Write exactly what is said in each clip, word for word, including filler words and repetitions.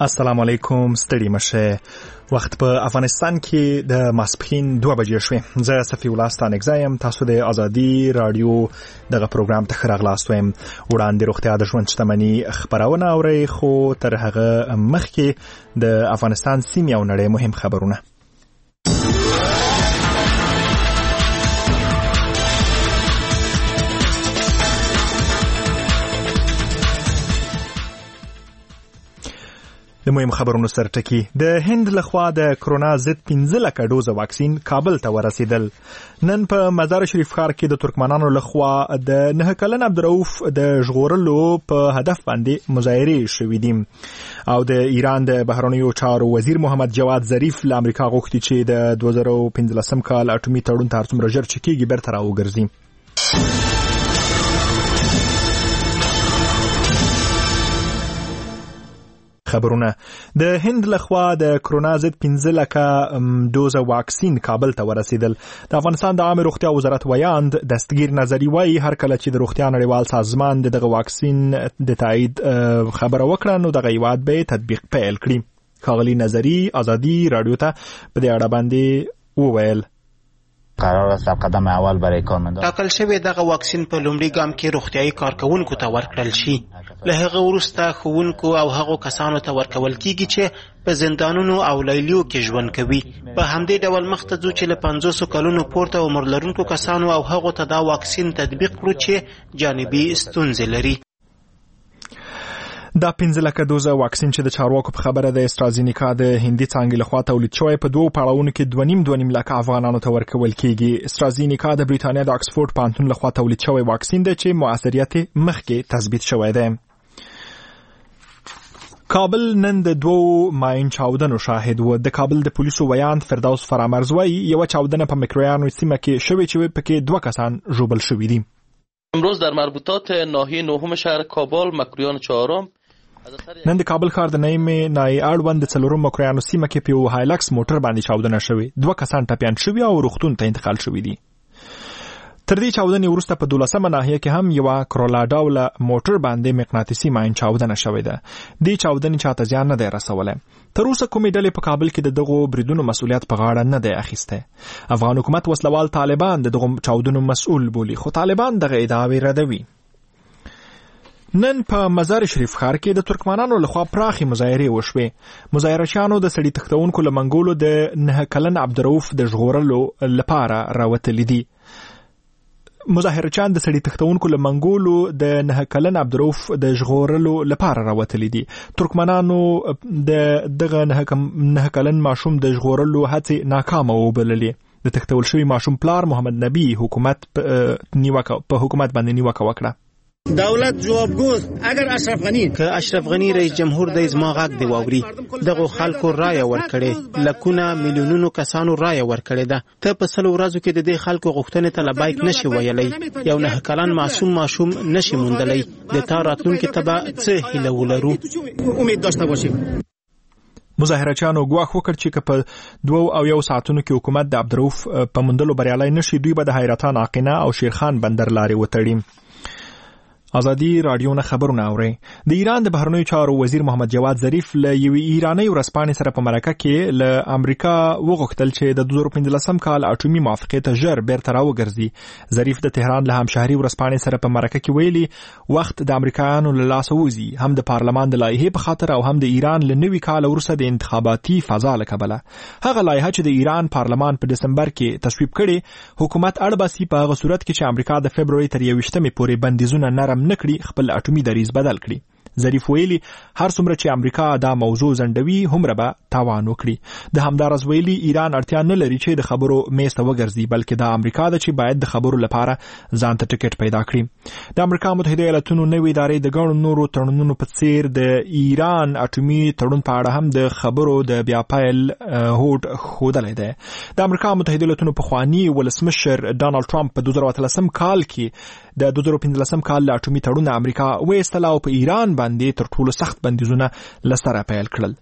السلام علیکم، ستړي مشه. وخت په افغانستان کې د ماسپښین دوه بجې شوې. زه صفي الله ستانکزی یم. تاسو د ازادي رادیو دغه پروګرام ته ښه راغلاست وایم. وړاندې روغتیا د ژوند شتمني خپرونه اورئ، خو تر هغه مخکې د افغانستان سیمې او نړۍ مهم خبرونه. د مهم خبرونو سرټکی. د هند لخوا د کرونا ضد پنځه لکه ډوزه واکسین کابل ته ورسېدل. نن په مزار شریف ښار کې د ترکمنانو لخوا د نه کلن عبدالرؤف د ژغورلو په هدف باندې مظاهرې شوې دي. او د ایران د بهرنیو چارو وزیر محمد جواد ظریف له امریکا غوښتي چې د دوه زره پنځلسم کال اټومي تړون ته هر څومره ژر چې کېږي بیرته راوګرځي. خبرونه. د هند لخوا د کرونا ضد پنځه لکه ډوزه واکسین کابل ته ورسېدل. د افغانستان د عامه روغتیا وزارت ویاند دستګیر نظری وایي هر کله چې د روغتیا نړیوال سازمان دغه واکسین د تایید خبره وکړه نو دغه هیواد به تطبیق پیل کړي. ښاغلي نظری ازادي رادیو ته په دې اړه باندې وویل قرار است قدم اول برای کارمندان ټاکل شوی دغه واکسین په لومړي ګام کې روغتیايي کارکونکو ته ورکړل شي. له هغه وروسته ښوونکو او هغو کسانو ته ورکول کیږي چې په زندانونو او لیلیو کې ژوند کوي. په همدې ډول مخته ځو چې له پنځوسو کلونو پورته عمر لرونکو کسانو او هغو ته دا واکسین تطبیق کړو چې جانبي ستونزې لري. دا پنځه لکه دوزه واکسین چې د چارواکو په خبره د استرازینیکا د هندي څانګې لخوا تولید شوی په دوو پړاوونو کې دوه نیم دوه نیم لکه افغانانو ته ورکول کیږي. استرازینیکا د بریتانیا د اکسفورد پوهنتون لخوا تولید شوی واکسین دی چې موثریت مخکې تثبیت شوی دی. کابل نن د دوو ماین چاودنو شاهد و. د کابل د پولیسو ویاند فردوس فرامرز وایي یوه چاودنه په مکرویانو سیمه کې شوې چې پکې دوه کسان ژوبل شوي دي. امروز در مربوطات ناحیه نهم شهر کابل مکرویان چهارم نن د کابل ښار د نیمې نایي اړوند د څلورم مکرویانو سیمه کې په یو هایلکس موټر باندې چاودنه شوې. دوه کسان ټپیان شوي او روغتون ته انتقال شوي دي. تر دې چاودنې وروسته په دولسمه ناحیه کې هم یوه کرولا ډوله موټر باندې مقناطیسي ماین چاودنه شوې ده. دې چاودنې چاته زیان نه دی رسولی. تر اوسه کومې ډلې په کابل کې د دغو بریدونو مسؤلیت په غاړه نه دی اخیستی. افغان حکومت وسلوال طالبان د دغو چاودنو مسؤل بولي، خو طالبان دغه ادعاوې ردوي. نن په مزار شریف ښار کې د ترکمنانو لخوا پراخې مظاهرې وشوې. مظاهرچیانو د سړي تښتونکو له منګولو د نه کلن عبدالرؤف د ژغورلو لپاره راوتلي دي. مظاهرچیان د سړي تښتونکو له منګولو د نه کلن عبدالرؤف د ژغورلو لپاره راوتلي دي. ترکمنانو د دغه نه کلن ماشوم د ژغورلو هڅې ناکامه وبللې. د تښتول شوي ماشوم پلار محمد نبی حکومت په حکومت باندې نیوکه وکړه. دولت جوابگوست اگر اشرف غنی که اشرف غنی رئیس جمهور د زما غږ دی واوري. دغه خلکو رایه ورکړي، لکونه میلیونونو کسانو رایه ورکړي ده. ته په سلو ورځو کې د دې خلکو غوښتنې ته لبیک نشي ویلی. یو نه کلن معصوم ماشوم نشي موندلی. د تا راتلونکي ته به څه هیله ولرو؟ امید داشته باشیم. مظاهرچیانو ګواښ وکړ چې که په دوو او یو ساعتونو کې حکومت د عبدالرؤف په موندلو بریالی نشي دوی به د حیرتان عاقنه او شیرخان بندر لارې وتړي. ازادي رادیو نه خبرونه اورئ. د ایران د بهرنیو چارو وزیر محمد جواد ظریف له یوې ایرانۍ ورځپاڼې سره په مرکه کې له امریکا وغوښتل چې د دوه زره پنځلسم کال اټومي موافقې ته ژر بیرته راوګرځي. ظریف د تهران له همشهري ورځپاڼې سره په مرکه کې ویلي وخت د امریکایانو له لاسه وځي، هم د پارلمان د لایحې په خاطر او هم د ایران له نوي کال وروسته د انتخاباتي فضا له کبله. هغه لایحه چې د ایران پارلمان په دسمبر کې تصویب کړي حکومت اړ باسي په هغه صورت کې چې امریکا د فبروري تر یوویشتمې پورې بندیزونه نرم نکړي خپل اټومي دریځ بدل کړي. ظریف ویلي هر څومره چې امریکا دا موضوع زندوي هومره به تاوان وکړي. د همدارس ویلي ایران اړتیا نه لري چې د خبرو میز ته وګرځي، بلکې دا امریکا ده چې باید د خبرو لپاره ځان ته ټکټ پیدا کړي. د امریکا متحده ایالاتونو نوې ادارې د ګڼو نورو تړونونو په څیر د ایران اټومي تړون په اړه هم د خبرو د بیا پیل هوډ ښودلی دی. د امریکا متحده ایالاتونو پخواني ولسمشر ډانلډ ټرمپ په دوه زره اتلسم کال کې د دوه زره پنځلسم کال له اټومي تړون امریکا وایستله او په ایران باندې تر ټولو سخت بندیزونه لسره پیل کړل.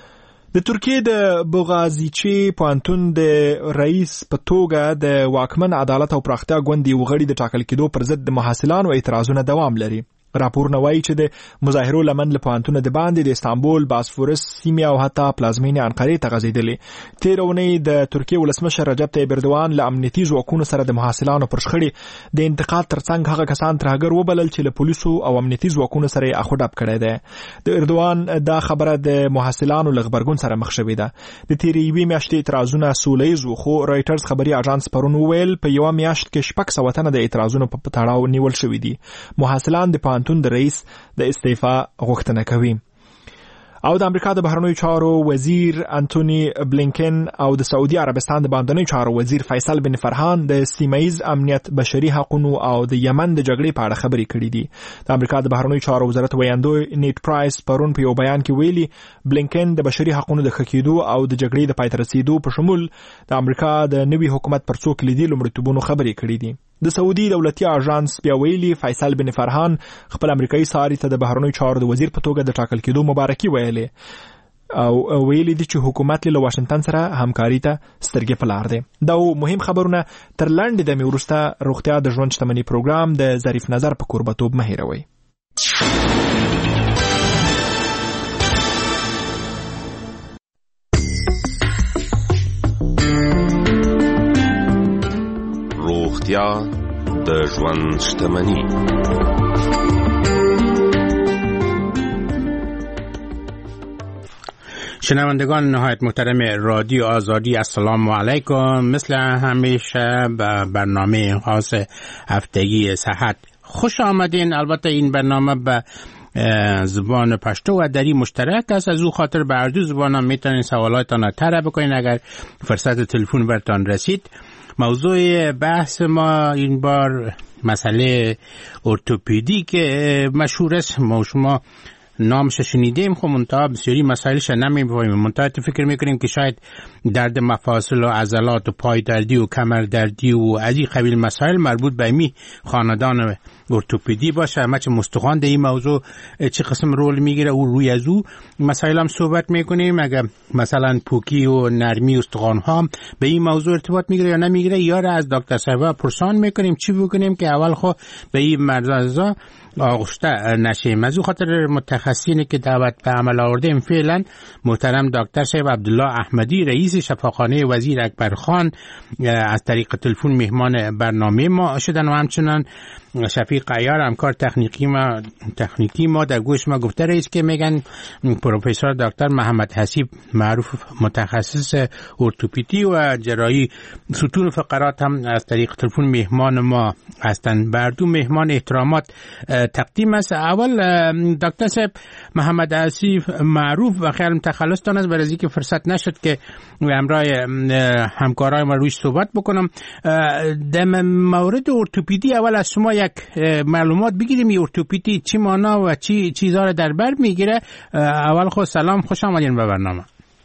د ترکیې د بوغازیچي پوهنتون د رئیس په توګه د واکمن عدالت او پراختیا ګوند یو غړي د ټاکل کېدو پر ضد د محصلانو اعتراضونه دوام لري. راپورونه وایي چې د مظاهرو لمن له پوهنتونه د باندې د استانبول، باسفورس سیمې او حتی پلازمینې انقرې ته غځېدلې. تېره اونۍ د ترکیې ولسمشر رجب طیب اردوان له امنیتي ځواکونو سره د محصلانو پر شخړې د انتقاد ترڅنګ هغه کسان ترهګر وبلل چې له پولیسو او امنیتي ځواکونو سره یې اخوډب کړی دی. د اردوان دا خبره د محصلانو له غبرګون سره مخ شوې ده. د تېرې یوې میاشتې اعتراضونه سوله ییز وو، خو رایټرز خبري اژانس پرون وویل په یوه میاشت کې شپږ سوه تنه د اعتراضونو په تړاو نیول شوي دي. محصلان د پوهنتون د رئیس د استعفا غوښتنه کوي. او د امریکا د بهرنیو چارو وزیر انټونی بلینکن او د سعودي عربستان د بهرنیو چارو وزیر فیصل بن فرحان د سیمه‌ایز امنیت، بشري حقوقو او د یمن د جګړې په اړه خبرې کړې دي. د امریکا د بهرنیو چارو وزارت ویاندوی نیټ پرایس پرون په یو بیان کې ویلي بلینکن د بشري حقوقو د ښه کېدو او د جګړې د پای ته رسیدو په شمول د امریکا د نوي حکومت پر څو کلیدي لومړیتوبونو خبرې کړې دي. د سعودي دولتي اژانس بیا ویلي فیصل بن فرحان خپل امریکایي ساري ته د بهرنیو چارو د وزیر په توګه د ټاکل کېدو مبارکي ویلې او ویلي دي چې حکومت له واشنگټن سره همکاري ته سترګې په لار دی. دا مهم خبرونه تر لاندې د میورسته روغتیا د ژوند شتمنۍ پروګرام د ظریف نظر په کوربتوب مه هېروئ. روغتیا د ژوند شتمنۍ. شنوندگان نهایت محترم رادیو آزادی، السلام علیکم. مثل همیشه به برنامه خاص هفتگی صحت خوش آمدین. البته این برنامه به زبان پشتو و دری مشترک است، از او خاطر به هر دو زبان هم میتونین سوالاتتان را طرح بکنین اگر فرصت تلفن برتان رسید. موضوع بحث ما این بار مسئله ارتوپدی که مشهور است، ما شما نامش شنیدیم، خب منتها بسیاری مسائلش نمی‌فهمیم. منتها فکر میکنیم که شاید درد مفاصل و عضلات و پای دردی و کمر دردی و از این قبیل مسائل مربوط به می خاندان ارتوپدی باشه. همه چه مستخوان در این موضوع چه قسم رول میگیره و روی از او مسائل هم صحبت میکنیم. اگر مثلا پوکی و نرمی استخوان ها به این موضوع ارتباط میگیره یا نمیگیره، یا را از دکتر صاحب پرسان میکنیم چی بکنیم که اول خو به این مرضا آغشته نشیم. از او خاطر متخصصینی که دعوت به عمل آوردیم فعلا محترم دکتر صاحب عبدالله احمدی رئیس شفاخانه وزیر اکبرخان از طریق تلفن مهمان برنامه ما شدن و همچنان شفیق عیار همکار تکنیکی ما تکنیکی ما در گوش ما گفته رئیس که میگن پروفسور دکتر محمد حسیب معروف متخصص ارتوپدی و جراحی ستون فقرات هم از طریق تلفن مهمان ما هستند. بر دو مهمان احترامات تقدیم است. اول دکتر صاحب محمد حسیب معروف و خیلی تخلص تان است، برای اینکه فرصت نشد که همراه همکارای ما روش صحبت بکنم. در مورد ارتوپدی اول از شما یک معلومات بگیریم. ارتوپدی چی معنا و چی چیزا رو در بر میگیره؟ اول خود سلام، خوش آمدین به برنامه.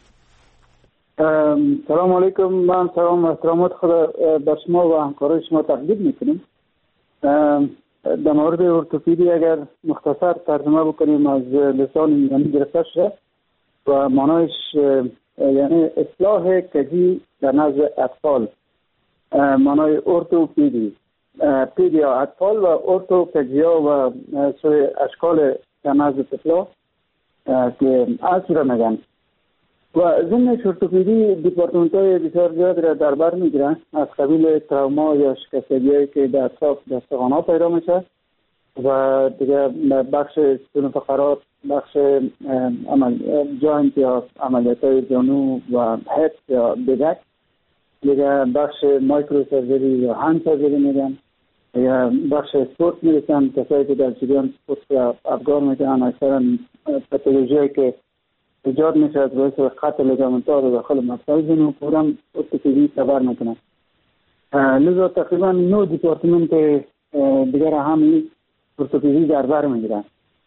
سلام علیکم. من سلام و احترامات خود بر شما و همکارای شما تقدیم میکنیم. در مورد ارتوپدی اگر مختصر ترجمه بکنیم از لسان یونانی گرفته شده و معنایش یعنی اصلاح کجی در نزد اطفال، معنای ارتوپدی پیدیا اطفال و ارتوپدیا و سوی اشکال در نزد طفلا که اصلا میگن و ضمن ارتوپدی دیپارتمنت های بسیار زیاد را در بر میگیرن، از قبیل تراما یا شکستگی که در اطراف استخوان ها پیدا میشه و دیگه بخش ستون فقرات، بخش عمل جاینت یا عملیات های جانو و هپ یا بدک، دیگه بخش مایکرو سرجری یا هند سرجری میگن، یا بخش سپورت میرسن، کسایی که در جریان سپورت افگار میکنن اکثرا پاتولوژی که ایجاد میشه از باعث قطع لیگامنت‌ها و داخل مفصل جنو پورا ارتوپدی تبر میکنن. لذا تقریبا نو دیپارتمنت دیگر هم ارتوپدی در بر میگیرن.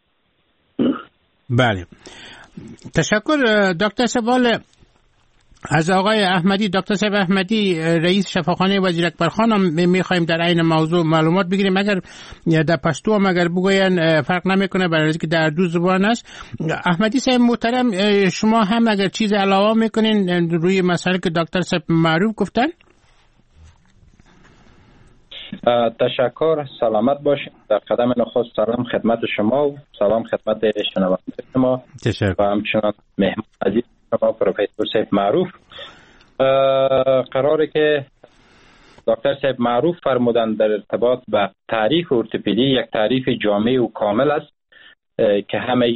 بله، تشکر دکتر سوال از آقای احمدی. دکتر صاحب احمدی رئیس شفاخانه وزیر اکبرخان هم میخوایم در این موضوع معلومات بگیریم. اگر در پشتو هم اگر بگوین فرق نمیکنه، برای اینکه در دو زبان است. احمدی صاحب محترم، شما هم اگر چیز علاوه میکنین روی مسائل که دکتر صاحب معروف گفتن؟ تشکر، سلامت باشید. در قدم نخست سلام خدمت شما و سلام خدمت شنوندگان شما تشکر. و همچنان مهمان عزیز شما پروفسور سیف معروف. قراره که دکتر سیف معروف فرمودن در ارتباط به تعریف ارتوپدی یک تعریف جامع و کامل است که همه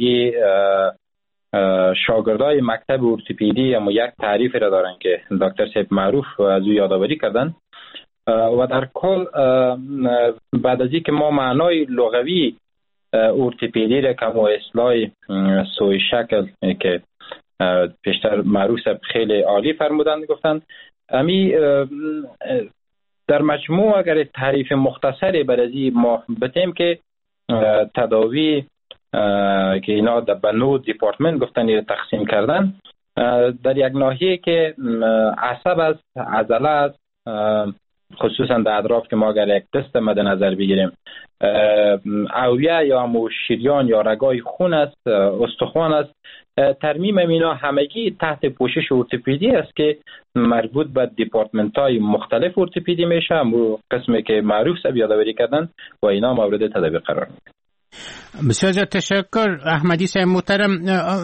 شاگردای مکتب ارتوپدی هم یک تعریف را دارن که دکتر سیف معروف از او یادآوری کردن و در کل بعد از اینکه ما معنای لغوی ارتوپدی را که ما اصطلاح سوی شکل که پیشتر معروف خیلی عالی فرمودن گفتن، امی در مجموع اگر تعریف مختصری برای ما بتیم که تداوی که اینا به نو دیپارتمنت گفتن یا تقسیم کردن، در یک ناحیه که عصب است، عضله است، خصوصا در اطراف که ما اگر یک دست مد نظر بگیریم اویه یا مو شریان یا رگای خون است، استخوان است، ترمیم اینا همگی تحت پوشش ارتوپدی است که مربوط به دیپارتمنت های مختلف ارتوپدی میشه، همون قسمی که معروف سب یادآوری کردن و اینا مورد تدابیر قرار میگیرن. بسیار زیاد تشکر احمدی صاحب محترم.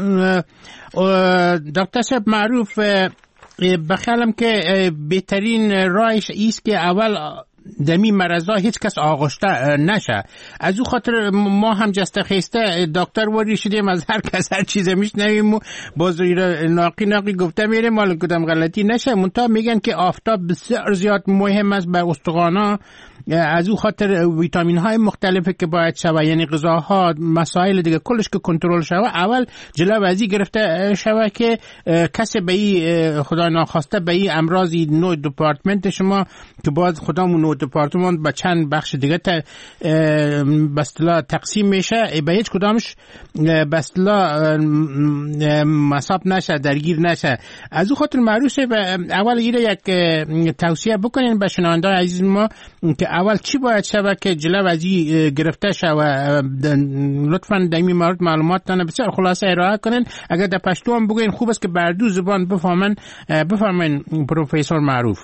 دکتر صاحب معروف، بخیالم که بهترین راهش ایست که اول دمی مرضا هیچ کس آغشته نشه. از او خاطر ما هم جسته خیسته دکتر وری شدیم، از هر کس هر چیز میشنویم و باز ناقی ناقی گفته میریم مال کدام غلطی نشه. منتها میگن که آفتاب بسیار زیاد مهم است بر استخوانا، از او خاطر ویتامین های مختلفی که باید شوه، یعنی غذاها مسائل دیگه کلش که کنترل شوه، اول جلو ازی گرفته شوه که کسی به این خدا ناخواسته به این امراضی نوع دپارتمنت شما که باز خدامون نوع دپارتمنت به چند بخش دیگه به اصطلاح تقسیم میشه، به هیچ کدامش به اصطلاح مصاب نشه، درگیر نشه. از او خاطر معروفه اول ایره یک توصیه بکنین به شنوندگان عزیز ما که اول چی باید شوه که جلو ازی گرفته شوه. لطفاً در این مورد معلوماتتان بسیار خلاصه ارائه کنین. اگر در پشتو هم بگوین خوب است که بر دو زبان بفهمن. بفهمین پروفسور معروف.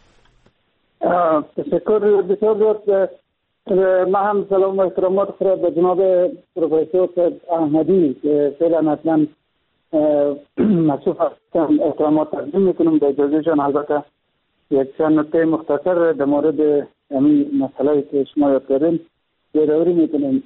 تشکر بسیار زیاد. ما هم سلام و احترامات خود به جناب پروفسور احمدی که فعلا اصلا مصروف هستن احترامات تقدیم میکنم. به اجازهشان البته یک چند نکته مختصر در مورد همین مسئله که شما یاد کردین یادآوری میکنیم.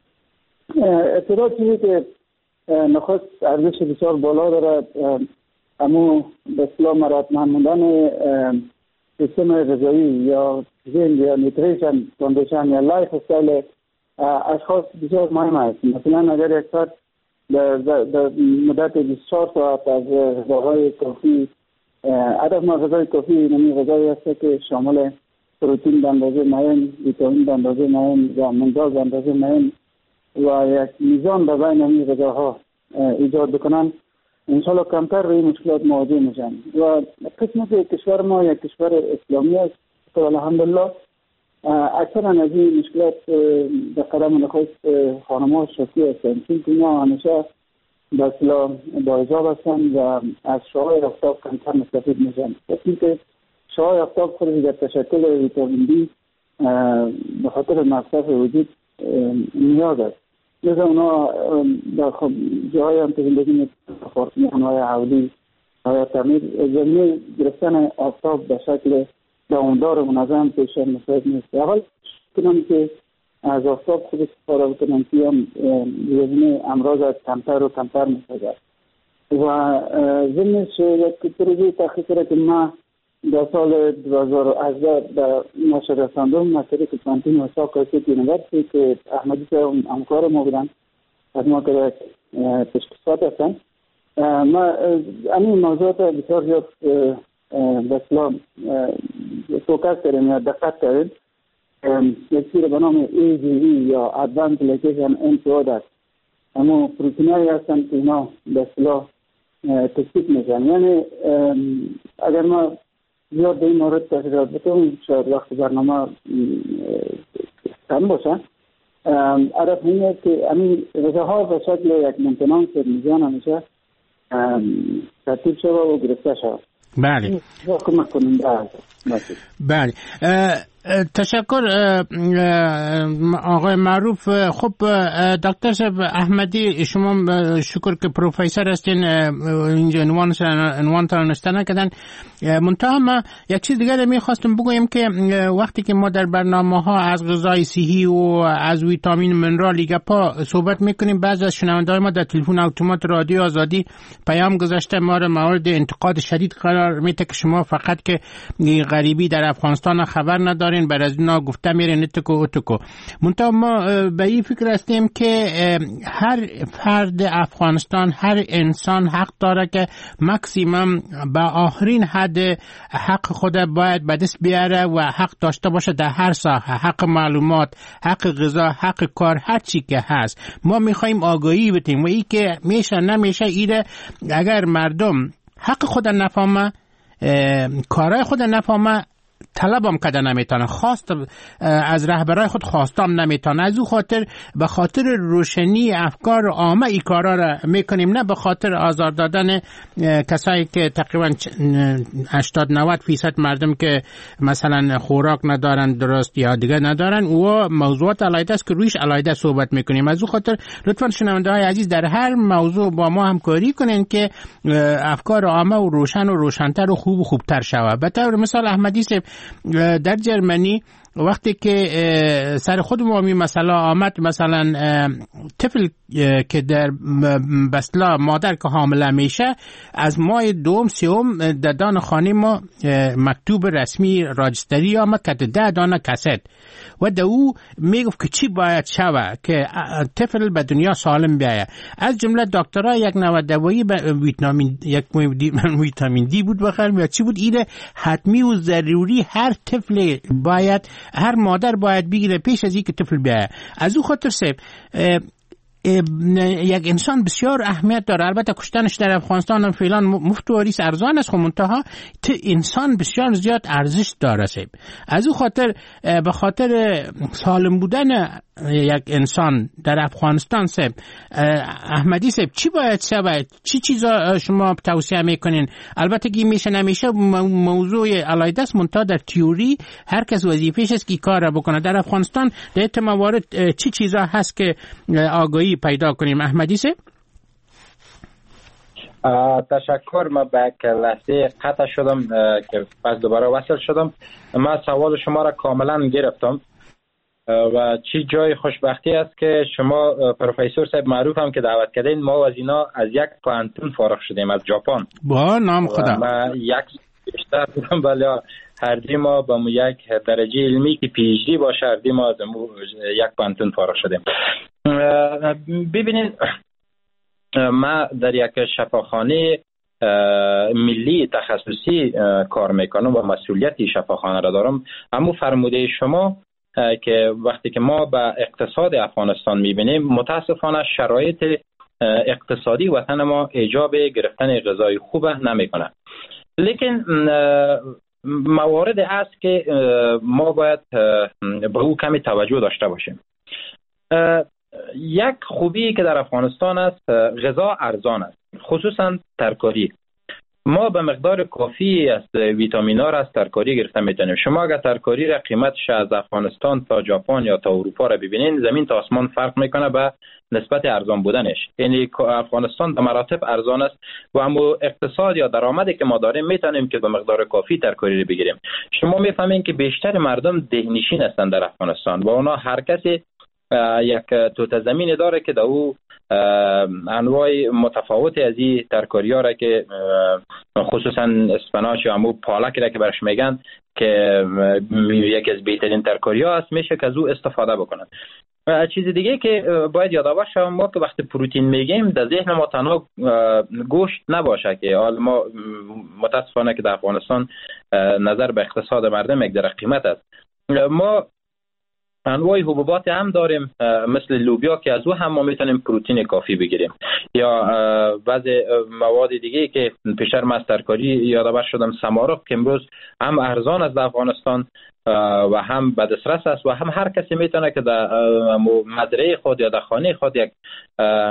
اعتراض چیزی که نخست ارزش بسیار بالا دارد، اما به اصطلاح مراتب موندن سیستم غذایی یا ژن یا نیوتریشن کاندیشن یا لایف استایل اشخاص بسیار مهم است. مثلا اگر یک فرد در مدت بیست و چهار ساعت از غذاهای کافی، هدف ما غذای کافی نمی غذایی است که شامل پروتئین به اندازه معین، ویتامین به اندازه معین و منرال به اندازه معین و یک میزان به بین این غذاها ایجاد بکنن، انشاءالله کمتر روی مشکلات مواجه میشن. و قسمت کشور ما یک کشور اسلامی است که الحمدلله اکثرا از این مشکلات به قدم نخست خانم‌ها شکی هستند، چون اینا همیشه به اصطلاح با حجاب هستند و از شعاع آفتاب کمتر مستفید میشن. وقتی که شعاع آفتاب خودش در تشکل ویتامین دی به خاطر مصرف وجود نیاز است. لذا اونا در جاهای هم که زندگی میکنن، آپارتمان های حولی های تعمیر، زمینه گرفتن آفتاب به شکل دوامدار و منظم پیشن مساعد نیست. اول کنم که از آفتاب خود استفاده بکنم که هم زمینه امراض از کمتر و کمتر میسازد. و ضمنش یک پروژه تحقیقی که ما در سال دو هزار و هجده در نشر رساندم از طریق کانتین و ساکرسیت یونیورسیتی که احمدی صاحب همکار ما بودن، از ما که تشخیصات هستن. ما همین موضوعات بسیار زیاد به اصطلاح فوکس کردیم یا دقت کردیم. یک چیز به نام ای جی وی یا ادوانس گلیکیشن اند پروداکت، اما پروتئینایی هستن که اینا به اصطلاح تثبیت میشن. یعنی اگر ما زیاد به این مورد تحقیقات بکنیم شاید وقت برنامه کم باشه. هدف اینه که همین غذاها به شکل یک ممتنانس میزان همیشه ترتیب شود و گرفته شود. بله. کمک کنیم. بله. تشکر آقای معروف. خب دکتر صاحب احمدی، شما شکر که پروفسور هستین، اینجا عنوان تا نشته نکردن. منتها ما یک چیز دیگر میخواستم بگویم که وقتی که ما در برنامه ها از غذای صحی و از ویتامین منرالی گپا صحبت میکنیم، بعضی از شنونده‌های ما در تلفن اتومات رادیو آزادی پیام گذاشته، ما را مورد انتقاد شدید قرار میده که شما فقط که غریبی در افغانستان خبر ندارین، بر از اینا گفته میرین اتکو اتکو. منتها ما به این فکر هستیم که هر فرد افغانستان، هر انسان حق داره که ماکسیمم به آخرین حد حق خود باید به دست بیاره و حق داشته باشه در هر ساحه، حق معلومات، حق غذا، حق کار، هر چی که هست. ما میخوایم آگاهی بدیم و ای که میشه نمیشه ایره اگر مردم حق خود نفهمه، کارای خود نفهمه، طلبم کده نمیتونه، خواست از رهبرای خود خواستم نمیتونه. از او خاطر به خاطر روشنی افکار عامه ای کارا را میکنیم، نه به خاطر آزار دادن کسایی که تقریبا هشتاد نود فیصد مردم که مثلا خوراک ندارن درست یا دیگه ندارن و موضوعات علیده است که رویش علیده صحبت میکنیم. از او خاطر لطفا شنونده های عزیز در هر موضوع با ما همکاری کنین که افکار عامه و روشن و روشنتر و خوب و خوبتر شود. به طور مثال احمدی صاحب در جرمنی وقتی که سر خود ما می مثلا آمد، مثلا طفل که در بسلا مادر که حامله میشه، از ماه دوم سوم در دان خانه ما مکتوب رسمی راجستری آمد که ده دانه کست و در او میگفت که چی باید شوه که طفل به دنیا سالم بیاید. از جمله دکترها یک نوع دوایی ویتامین یک ویتامین دی بود بخیر یا چی بود، اینه حتمی و ضروری هر طفل باید، هر مادر باید بگیره پیش از اینکه طفل بیاید. از او خاطر سه یک انسان بسیار اهمیت داره. البته کشتنش در افغانستان فعلا مفت و ریس ارزان است، خب منتها انسان بسیار زیاد ارزش داره سیب. از او خاطر به خاطر سالم بودن یک انسان در افغانستان سیب، احمدی سیب چی باید شود؟ چی چیزا شما توصیه میکنین؟ البته که میشه نمیشه موضوع علیده است، منتها در تئوری هر کس وظیفه‌ش است که کار بکنه. در افغانستان در این موارد چی چیزا هست که آگاهی پیدا کنیم؟ احمدی سیب تشکر. من به لحظه قطع شدم که پس دوباره وصل شدم. من سوال شما را کاملا گرفتم و چی جای خوشبختی است که شما پروفسور صاحب معروف هم که دعوت کردین، ما از اینا از یک پانتون فارغ شدیم از ژاپن. با نام خدا. ما یک بیشتر بودم ولی هر دی ما با یک درجه علمی که پی اچ دی باشه، هر دی ما از یک پانتون فارغ شدیم. ببینید ما در یک شفاخانه ملی تخصصی کار میکنم و مسئولیت شفاخانه را دارم. اما فرموده شما که وقتی که ما به اقتصاد افغانستان میبینیم، متاسفانه شرایط اقتصادی وطن ما ایجاب گرفتن غذای خوب نمیکنه. لیکن موارد است که ما باید به او کمی توجه داشته باشیم. یک خوبی که در افغانستان است، غذا ارزان است، خصوصا ترکاری. ما به مقدار کافی از ویتامین ها را از ترکاری گرفته میتونیم. شما اگر ترکاری را قیمتش از افغانستان تا ژاپن یا تا اروپا را ببینین، زمین تا آسمان فرق میکنه به نسبت ارزان بودنش. یعنی افغانستان به مراتب ارزان است و اما اقتصاد یا درآمدی که ما داریم میتونیم که به مقدار کافی ترکاری را بگیریم. شما میفهمین که بیشتر مردم دهنشین هستند در افغانستان و اونا هر کسی یک توت زمین داره که در او انواع متفاوتی از این ترکاری ها را که خصوصا اسپناچ یا همون پالک را که برش میگن که یکی از بهترین ترکاری ها است، میشه که از او استفاده بکنن. چیز دیگه که باید یادآور شوم، ما که وقتی پروتئین میگیم در ذهن ما تنها گوشت نباشه که حال ما متاسفانه که در افغانستان نظر به اقتصاد مردم یک در قیمت است. ما انواع حبوبات هم داریم مثل لوبیا که از او هم ما میتونیم پروتئین کافی بگیریم، یا بعضی مواد دیگه که پیشتر من از ترکاری یادآور شدم، سمارق که امروز هم ارزان است در افغانستان و هم به دسترس است و هم هر کسی میتونه که در مزرعه خود یا در خانه خود یک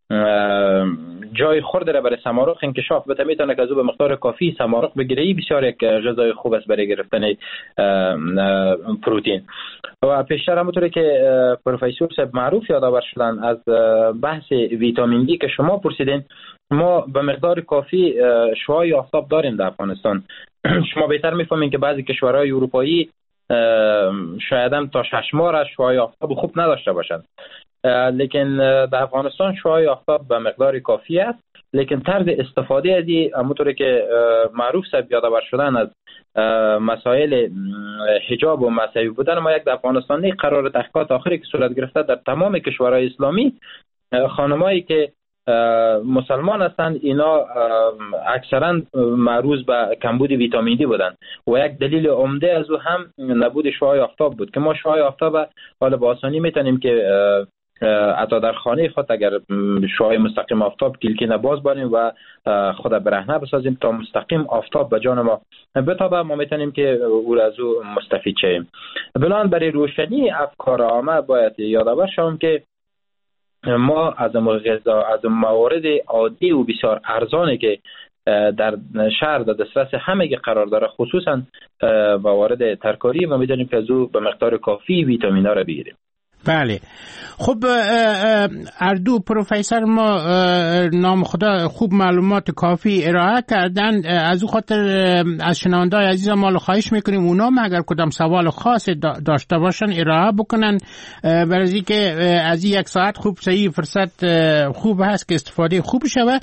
جای خورد را برای سمارق انکشاف بده، میتونه که از او به مقدار کافی سمارق بگیری. بسیار یک غذای خوب است برای گرفتن پروتئین. و پیشتر همونطوری که پروفسور صاحب معروف یادآور شدن از بحث ویتامین دی که شما پرسیدین، ما به مقدار کافی شعاع آفتاب داریم در افغانستان. شما بهتر میفهمین که بعضی کشورهای اروپایی شاید هم تا شش ماه شعاع آفتاب خوب نداشته باشند، لیکن در افغانستان شعاع آفتاب به مقدار کافی است. لیکن طرز استفاده از این همونطوری که معروف صاحب یادآور شدن از مسائل حجاب و مذهبی بودن، ما یک در افغانستان نه قرار تحقیقات آخری که صورت گرفته در تمام کشورهای اسلامی، خانمایی که مسلمان هستند اینا اکثرا معروض به کمبود ویتامین دی بودن و یک دلیل عمده از او هم نبود شعاع آفتاب بود که ما شعاع آفتاب حالا با آسانی میتونیم که حتی در خانه خود اگر شعاع مستقیم آفتاب کلکین باز باریم و خود برهنه بسازیم تا مستقیم آفتاب به جان ما بتابه، ما میتونیم که او از او مستفید شیم. بنابراین برای روشنی افکار عامه باید یادآور شوم که ما از غذا از موارد عادی و بسیار ارزانی که در شهر در دسترس همه قرار داره، خصوصا موارد ترکاری، ما میدونیم که از او به مقدار کافی ویتامینا را بگیریم. بله. خب اردو پروفسور ما نام خدا خوب معلومات کافی ارائه کردن، از او خاطر از شنونده‌های عزیز ما خواهش میکنیم اونا اگر کدام سوال خاص داشته باشن ارائه بکنن، برای اینکه از یک ساعت خوب صحیح فرصت خوب هست که استفاده خوب شوه.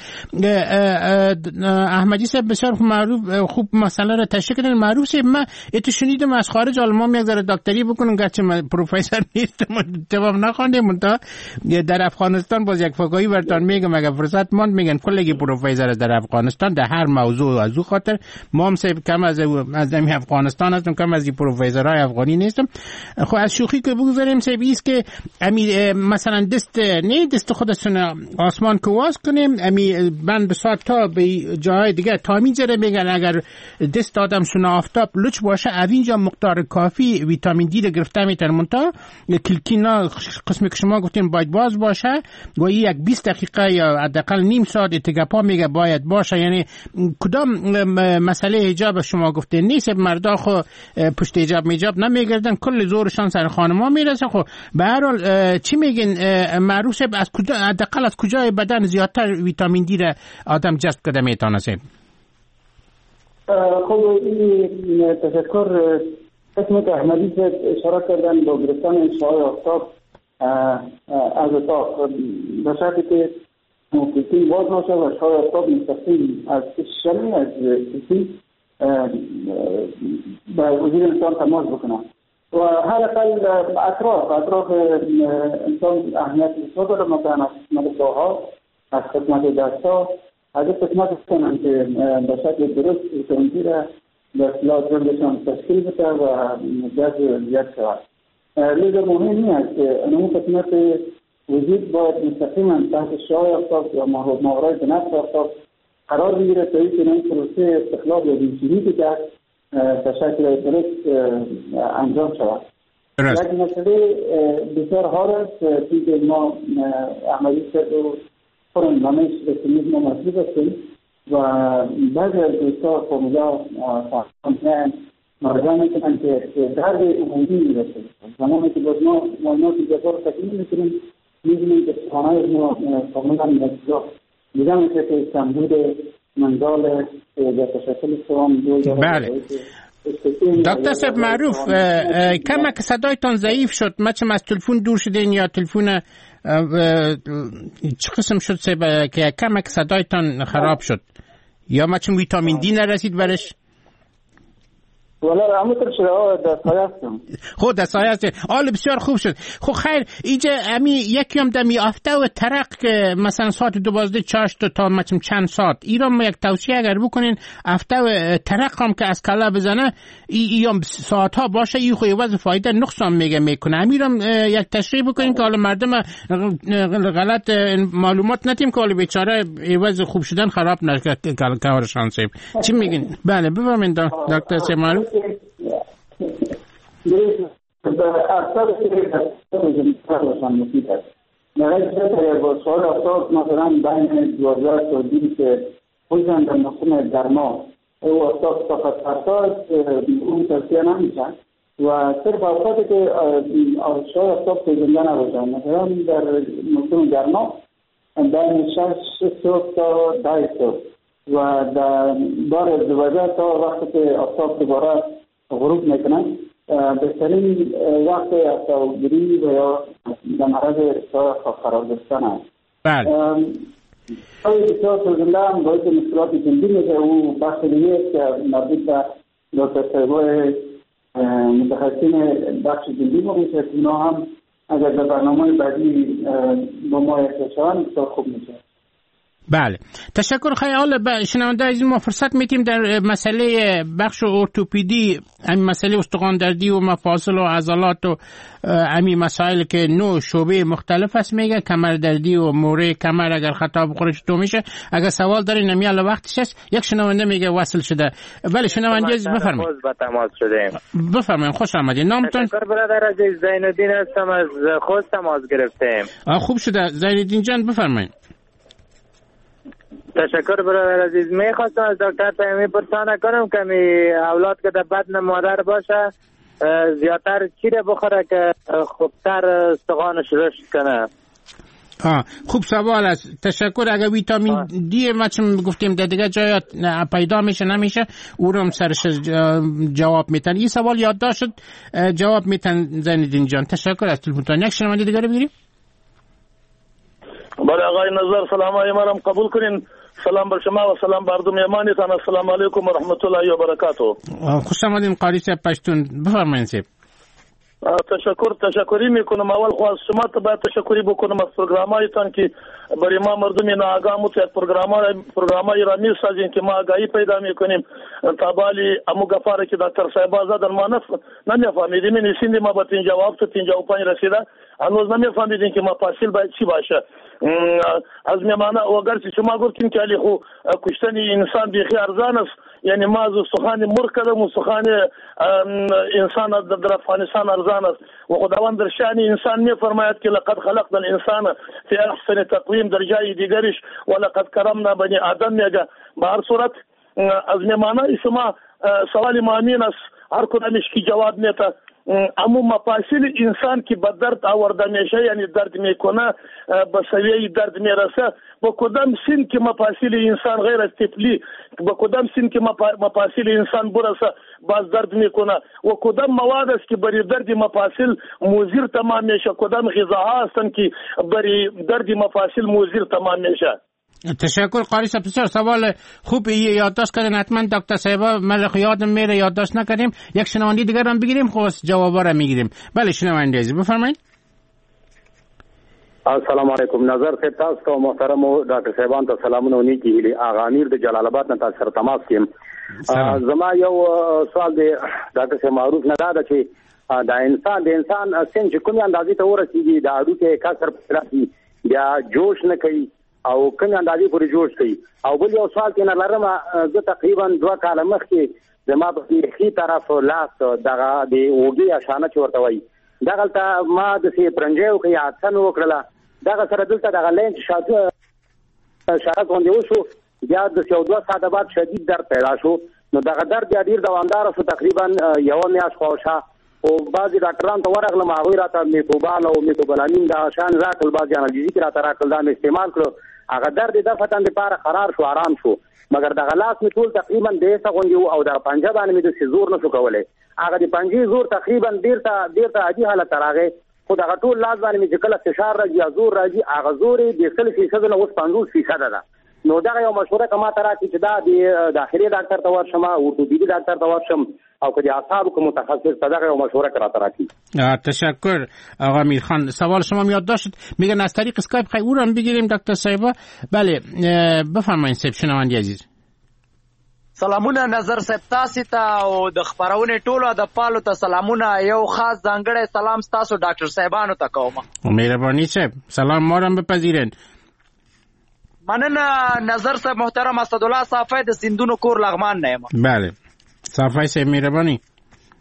احمدی صاحب بسیار معروف خوب مسئله را تشریح کردن. معروف صاحب من ات شنیدم از خارج آلمان یک ذره دکتری بکنم، گرچه من پروفسور نیستم جواب نخوندیم، تا در افغانستان باز یک فقاهی برتان میگم اگه فرصت ماند میگن کلگی پروفسور در افغانستان در هر موضوع، از او خاطر ما هم صاحب کم از از نمی افغانستان هستم، کم از این پروفسورهای افغانی نیستم. خب از شوخی که بگذاریم صاحب ایست که امی مثلا دست نه دست خودشون آسمان که واز کنیم، امی بند بسات تا به جای دیگه تا میذاره میگن اگر دست آدم شونه آفتاب لچ باشه اوینجا مقدار کافی ویتامین دی رو گرفته میتونه، منتها کلکینا قسمی که شما گفتین باید باز باشه و یک بیست دقیقه یا حداقل نیم ساعت اتگاپا میگه باید باشه. یعنی کدام مسئله حجاب شما گفتین نیست، مردا خو پشت حجاب میجاب نمیگردن، کل زورشان سر خانما میرسه. خب به هر حال چی میگین معروف از کجا حداقل از کجای بدن زیادتر ویتامین دی را آدم جذب کرده میتونه؟ خب این تشکر. قسم که احمدی صاحب اشاره کردن با گرفتن شعاع آفتاب از اتاق به شرطی که کلکین باز نشه و شعاع آفتاب مستقیم از شمی از کلکین به وجود انسان تماس بکنه و هر اقل اطراف اطراف انسان اهمیت بسیار داره. مثلا از خدمت پاها، از خدمت دستها، از خدمت کنن که به شکل درست ویتامین را در اصلاح جلدشان تشکیل بده و جذب زیاد شود. لذا مهمی است که اون خدمت وجود باید مستقیما تحت شعاع آفتاب یا ماورای بنفس آفتاب قرار بگیره تا اینکه این پروسه استخلاص یا ویتامینی که به شکل درست انجام شود. یک مسئله بسیار حال است که ما احمدی صاحب رو فرم نامش رسمیت ما مطلوب هستیم و بعضی از دوستا فرمولا فهمتن مرجع میکنن که درد عمومی میرسه. زمانی که باز ما معلوماتی جزار تکمیل میکنیم میبینیم که سخانهای ما فرمولا میرسه دیگه میشه که کمبود منزال در تشکل سوام دو. بله دکتر صاحب معروف کم که صدایتان ضعیف شد، مچم از تلفن دور شدین یا تلفن چه قسم شد صاحب که کم که صدایتان خراب شد یا مچم ویتامین دی نرسید برش؟ ولی همونطور شده در سایه هستم. خود در سایه هستم. آل بسیار خوب شد. خب خیر اینجا امی یکی هم دمی آفته و ترق که مثلا ساعت دوازده چاشت تا مچم چند ساعت ایران ما یک توصیه اگر بکنین آفته و ترق هم که از کلا بزنه ایام ساعت ها باشه ای خوی وضع فایده نقصان میگه میکنه. امیرم یک تشریح بکنین که حالا مردم غلط معلومات نتیم که حالا بیچاره وضع خوب شدن خراب نشه کارشان صاحب. چی میگین؟ بله بفرمایید دکتر صاحب معروف. اکثر که در مفید است نگاه با سوال افتاد مثلا بین دوازده تا بیست خصوصا در موسم گرما او افتاد فقط فرساز اون توصیه نمیشن و صرف اوقاتی که شاید افتاد پیجنده نباشن. مثلا در موسم گرما بین شش صبح تا ده صبح و در بار دوازده تا وقتی که افتاد دوباره غروب میکنن بهترین وقت افتادگیری و یا در معرض قرار گرفتن است. بله. آیا بسیار سوزنده هم باعث مشکلات جنبی میشه. او بخش دیگه است که مربوط به دکتر صاحبای متخصصین بخش جنبی ما میشه که اونا هم اگر در برنامه بعدی با ما احتشان بسیار خوب میشه. بله، تشکر. خیال به شنونده از ما فرصت میتیم در مسئله بخش ارتوپدی، همین مسئله استخوان دردی و مفاصل و عضلات و همین مسائل که نوع شعبه مختلف است میگه، کمر دردی و موره کمر اگر خطا بخوره چطور میشه. اگر سوال دارین نمیاله وقتش است. یک شنونده میگه وصل شده. بله شنونده عزیز بفرمایید. با تماس شدیم. بفرمایید، خوش آمدید. نامتون؟ تشکر برادر عزیز، زینالدین هستم، از خوست تماس گرفتیم. خوب شده زینالدین جان، بفرمایید. تشکر برادر عزیز. میخواستم از دکتر تایمی پرسانه کنم که می اولاد که در بدن مادر باشه زیادتر چی رو بخوره که خوبتر استخوانش رشد کنه؟ آه خوب سوال است. تشکر. اگر ویتامین دی ما چون گفتیم در دیگه جایات پیدا میشه نمیشه او رو هم سرش جواب میتن. این سوال یادداشت شد، جواب میتن زینالدین جان. تشکر از تلفنتون. یک شنونده دیگه رو بگیریم. بله آقای نظر، سلام های منم قبول کنین. سلام بر شما و سلام بر دومیمانتان. السلام علیکم و رحمت الله و برکاته. خوش آمدین قاری صاحب پشتون. بفرمایید صاحب. تشکر تشکری میکنم. اول خو از شما ته باید تشکری بکنم از پروگرامایتان که برای ما مردم ناآگاه متوجه پروگرامای پروگرامای را میسازین که ما آگاهی پیدا میکنیم. تابالی امو گفاره که دکتر صاحب آزادن ما نف نمیفهمیدیم. نشیندیم ما با تین جواب تو تین جواب پنج رسیده هنوز نمیفهمیدیم که ما پاسیل باید چی باشه. از میمانه اگر چې شما گفتین که علی خو کشتن انسان بیخی ارزان است، یعنی ما از سخن مر کردم سخن انسان در افغانستان ارزان است و خداوند در شأن انسان میفرماید که لقد خلقنا الانسان فی احسن تقویم، در جای دیگرش ولقد کرمنا بنی آدم میگه. به هر صورت از میمانه شما سوال مامین است هر کدامش کی جواب میده. اما مفاصل انسان که به درد آورده میشه، یعنی درد میکنه به سویه درد میرسه، با کدام سن که مفاصل انسان غیر از طفلی با کدام سن که مفاصل انسان برسه باز درد میکنه و کدام مواد است که برای درد مفاصل مضر تمام میشه، کدام غذاها هستن که برای درد مفاصل مضر تمام میشه. تشکر قاری صاحب. بسیار سوال خوب یادداشت کردن. حتما دکتر صاحب ملک یادم میره یادداشت نکردیم. یک شنونده دیگر هم بگیریم خواست جوابا را میگیریم. بله شنونده عزیز بفرمایید. السلام علیکم. نظر صاحب تاسو ته محترم او ډاکټر صاحبان ته سلامونه ونی کیږي. اغا امیر د جلال آباد نه تاسو سره تماس کیم. زما یو سوال دی ډاکټر صاحب معروف نه دا چې دا انسان د انسان سن چې کومه اندازې ته ورسیږي دا اډو کې کثر پرځي یا جوش نه کوي او کومه اندازې پورې جوړ شي. او بل یو سوال کې نه لرم، زه تقریبا دوه کاله مخکې زما په خي طرف لاس دغه د اوږې اشانه چې ورته وایي دغلته ما د سي پرنجیو کې حادثه وکړله. دغه سره دلته دغه لینچ شاته شارت غونډې وشو، بیا د یو دوه ساعته بعد شدید درد پیدا شو. نو دغه درد بیا ډېر دوامداره شو، تقریبا یوه میاشت خواوشا. او بعضې ډاکټرانو ته ورغلم، هغوی راته میکوبال او میکوبلامین دغه شیان راکړل، بعضې انالجیزیک راته راکړل، دا مې استعمال کړو. هغه درد د فتن لپاره قرار شو، آرام شو. مګر دغه لاس مې ټول تقریبا دېسه غونډې وو او د پنجه باندې مې داسې زور نه شو کولی. هغه د پنجې زور تقریبا ډېر ته ډېر ته عادي حالت ته راغی، خو دغه ټول لاس باندې مې چې کله فشار راځي یا زور راځي هغه زور یې د سل فیصده نه اوس پنځوس فیصده ده. نو دغه یو مشوره که ما ته راکړي چې دا د داخلي ډاکټر ته ورشم، ارتوپیدي ډاکټر ته ورشم او که د اعصابو که متخصص ته دغه یو مشوره که راته راکړي. تشکر آقا میرخان. سوال شما یادداشت شد. میگن از طریق اسکایپ خیلی او رو هم بگیریم دکتر صاحبه. بله بفرمایید صاحب شنونده عزیز. سلامونه نظر صاحب تاسو ته او د خبرونه ټولو د پالو ته سلامونه. یو خاص ځانګړی سلام تاسو ډاکټر صاحبانو ته کوم. مهرباني صاحب سلام مورم بپذیرین. مننه نظر صاحب. محترم اسدالله صافی د سیندونو کور لغمان نه یم. بله صافی صاحب مهرباني.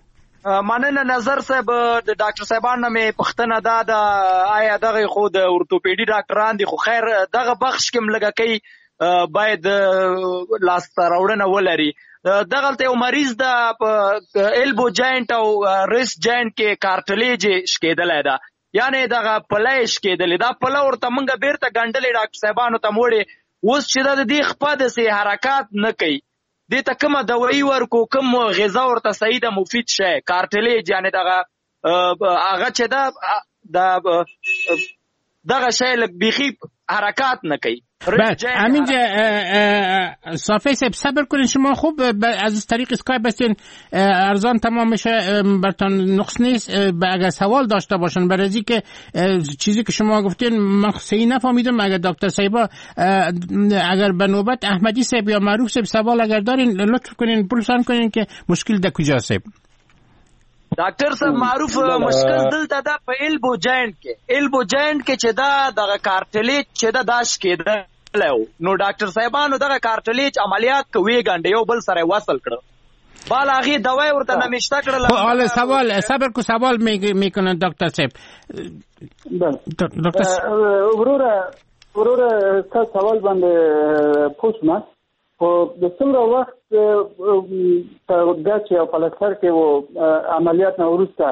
مننه نظر صاحب. د ډاکټر صاحبان نه مې پوښتنه دا ده آیا دغه خو د اورتوپیډي ډاکټران دي خو خیر دغه بخش کې ملګه کوي باید لاسته راوړنه ولري. دغلته یو مریض د ایلبو جاینټ او ریست جاینټ کې کارټلیج شکېدلی ده، یعنی دغه پلی شکېدلی دا پله ورته موږ بیرته ګنډلې ډاکټر صاحبانو ته موړې، اوس چې دا د دې خپه داسې حرکات نه کوي، دې ته کومه دوایي ورکو، کوم غذا ورته صحیح ده مفید شی کارټلیج یعنی دغه هغه چې ده دغه شی لږ بیخي حرکات نه کوي. همینجا صافی صاحب صبر کنین، شما خوب از طریق اسکایپ بستین ارزان تمام میشه برتان نقص نیست. اگر سوال داشته باشن برای ازی که چیزی که شما گفتین من صحیح نفهمیدم، اگر دکتر صاحبا اگر به نوبت احمدی صاحب یا معروف صاحب سوال اگر دارین لطف کنین پرسان کنین که مشکل د کجا صاحب. ډاکټر صاحب معروف مشکل دلته دا په ایلبو جاینټ کې ایلبو جاینټ کې چې دا دغه کارټلیج چې دا داش کېدلی نو ډاکټر صاحبانو دغه کارټلیج عملیات کوي ګنډ یو بل سره وصل کړ بال هغه دوايي ورته نمیشته کړل. حالا سوال صبر کو سوال میکنه دکتر صاحب. دکتر وروره وروره تاسو سوال باندې پوښتنه خو د څومره وخت په ګاچ او پلستر کې و عملیات نه وروسته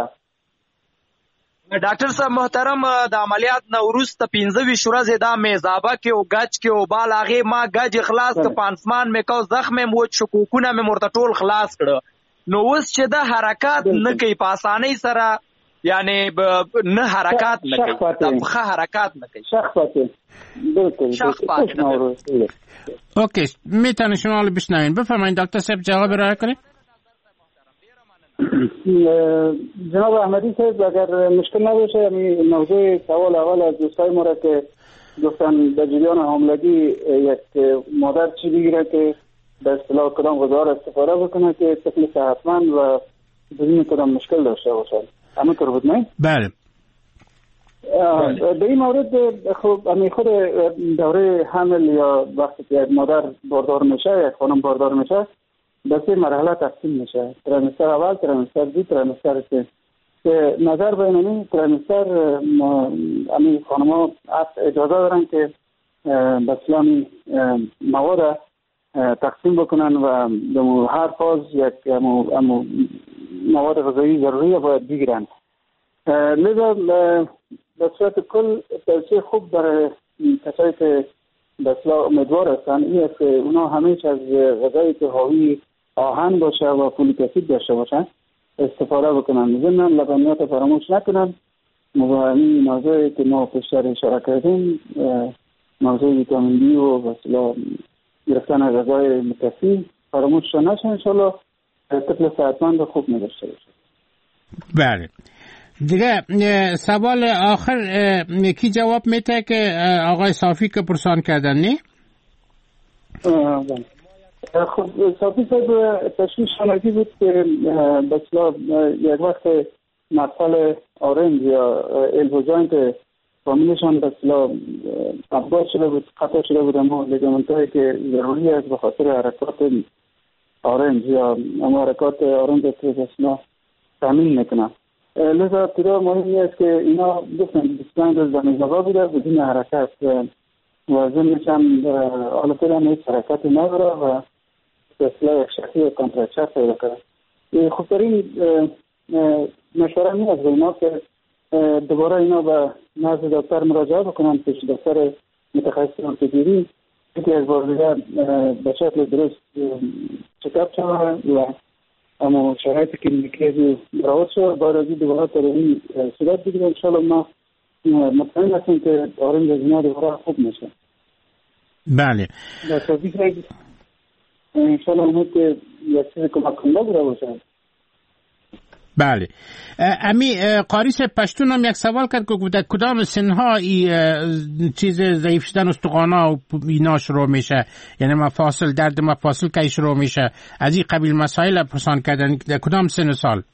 ډاکټر صاحب محترم د عملیات نه وروسته پنځه ویشت ورځې دا میزابه کې او ګاچ کې او بال هغې ما ګاج خلاص که پانسمان مې کو زخم مې موت شکوکونه مې ورته ټول خلاص کړه نو اوس چې دا حرکات نه کوي په اسانۍ سره یعنی نه حرکات نه کوي د پښه حرکات نه کوي شخ پاتې شخ پاتې. اوکی میتونه شما رو بشنوین بفرمایید دکتر صاحب جواب ارائه کنید. جناب احمدی صاحب اگر مشکل نباشه یعنی موضوع سوال اول از دوستای ما را که گفتن در جریان حاملگی یک مادر چی بگیره که به اصطلاح کدام غذا را استفاده بکنه که طفل صحتمند و بدون کدام مشکل داشته باشه همینطور بود نه؟ بله. به این مورد خب همین خود دوره حمل یا وقتی که مادر باردار میشه یک خانم باردار میشه به سه مرحله تقسیم میشه. تریمستر اول، تریمستر دو، تریمستر سه. که نظر به اینمی تریمستر همین خانم‌ها اجازه دارن که به اسلامی مواد تقسیم بکنن و هر فاز یک مواد غذایی ضروری باید بگیرن. لذا به صورت کل توصیه خوب برای کسایی که به اصلاح امیدوار هستن این است که اونا همیشه از غذایی که حاوی آهن باشه و فولیک اسید داشته باشن استفاده بکنن. ضمن لبنیات فراموش نکنن. این موضوعی که ما پیشتر اشاره کردیم موضوع ویتامین دی و به اصلاح گرفتن غذای مکفی فراموش نشه انشالله طفل صحتمند خوب نداشته باشه. بله دیگه سوال آخر کی جواب میده که آقای صافی که پرسان کردن نه؟ خب صافی صاحب تشخیص شناختی بود که به اصطلاح یک وقت مدخل آرنج یا ایلبو جاینت فامیلشان به اصطلاح ابداع شده بود، قطع شده بود اما لیگامنت‌هایی که ضروری است به خاطر حرکات آرنج یا اما حرکات آرنج که به اصطلاح تامین میکنن. لذا ابتدا مهمی است که اینا گفتن بیست و پنج روز در میزابه بوده بدون حرکت و ضمنش هم حالا فعلا هیچ حرکتی نداره و به اصطلاح یک شکلی کانترکچر پیدا کرده. خوبترین مشوره می از اینا که دوباره اینا به نزد دکتر مراجعه بکنن پیش دکتر متخصص ارتوپدی که از بار دیگر به شکل درست چکاپ شود و اما شرایط کلینیکی برآورد شد بعد از این دوباره تداوی صورت بگیره انشاءالله ما مطمئن هستیم که آرنج از اینا دوباره خوب میشه. بله در توضیح انشاءالله امید که یک چیز کمک کننده بوده باشه. بله امی قاریس پشتون هم یک سوال کرد که در کدام سنها ای چیز ضعیف شدن استخوانا و اینا شروع میشه، یعنی مفاصل درد مفاصل که شروع میشه، از این قبیل مسائل پرسان کردن در کدام سن و سال؟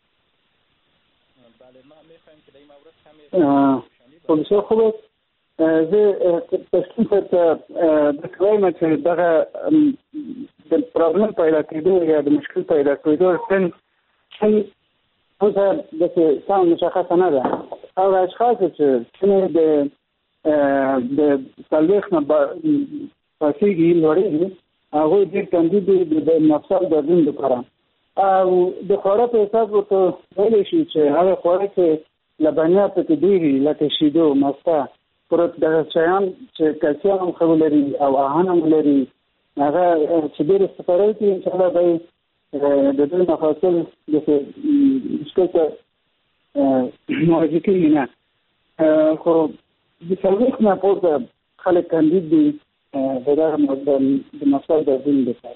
بله ما میخوایم که در این مورد کمی بسیار خوبه زی پشتون کرد بکرایم که دقیقه در پرابلم پیدا کردو یا در مشکل پیدا کردو سن چند اون به سام مشخص نده او اشخاص چې څنګه د د سلوخ نه پاسيږي لوري هغه د کاندید د مفصل د دین لپاره او د خوراک په حساب ورته ویل شي چې هغه خوراک لبنیات کې دی لکه شیدو مستا پروت د شیان چې کلسیم هم لري او آهن هم لري هغه چې ډېر استفاده کوي ان شاء الله به د دې مفاصل د مشکل ته مواجه کیږي نه خو د سلوخ نه پورته خلک کاندید دي دغه د مفصل د دین لپاره.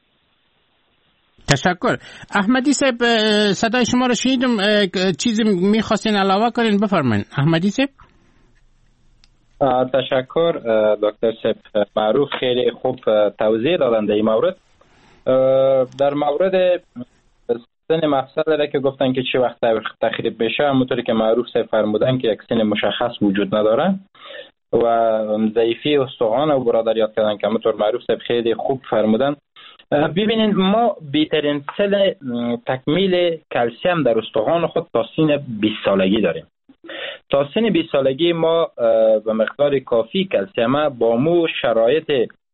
تشکر. احمدی صاحب صدای شما رو شنیدم، چیزی میخواستین علاوه کنین بفرمایید. احمدی صاحب. تشکر دکتر صاحب معروف، خیلی خوب توضیح دادن در این مورد. در مورد سن مفصل را که گفتن که چه وقت تخریب بشه، همونطوری که معروف صاحب فرمودن که یک سن مشخص وجود نداره و ضعیفی استخوان و برادر یاد کردن که همونطور معروف صاحب خیلی خوب فرمودن. ببینید ما بهترین سن تکمیل کلسیم در استخوان خود تا سن بیست سالگی داریم. تا سن بیست سالگی ما به مقدار کافی کلسیم با مو شرایط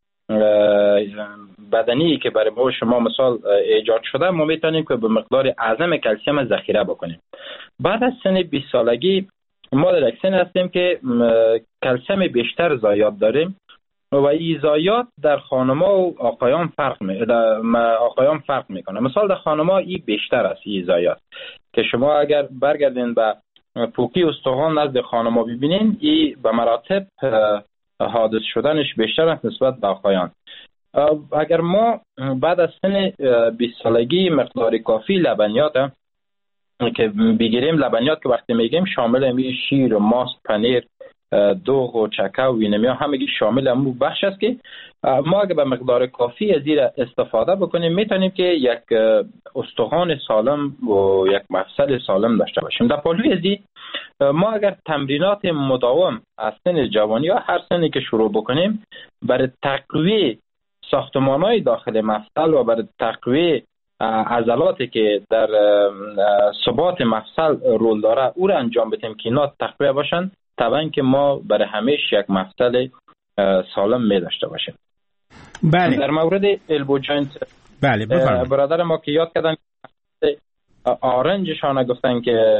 بدنی که برای ما شما مثال ایجاد شده ما میتونیم که به مقدار اعظم کلسیم ذخیره بکنیم. بعد از سن بیست سالگی ما در یک سن هستیم که کلسیم بیشتر زایات داریم و این زایات در خانم‌ها و آقایان فرق می آقایان فرق میکنه. مثال در خانم‌ها این بیشتر است این زایات که شما اگر برگردین به پوکی استخوان نزد خانم‌ها ببینین این به مراتب حادث شدنش بیشتر است نسبت به آقایان. اگر ما بعد از سن بیست سالگی مقدار کافی لبنیات که بگیریم، لبنیات که وقتی میگیم شامل می شیر و ماست، پنیر، دوغ و چکه و اینمیا همگی شامل همون بخش است که ما اگر به مقدار کافی از این استفاده بکنیم میتونیم که یک استخوان سالم و یک مفصل سالم داشته باشیم. در پالوی از این ما اگر تمرینات مداوم از سن جوانی یا هر سنی که شروع بکنیم برای تقویه ساختمان‌های داخل مفصل و برای تقویه عضلاتی که در ثبات مفصل رول داره او را انجام بدیم که اینا تقویه باشن، طبعا که ما برای همیشه یک مفصل سالم می داشته باشیم. بله. در مورد البو جوینت بله بفرمایید. برادر ما که یاد کردن آرنجشان گفتن که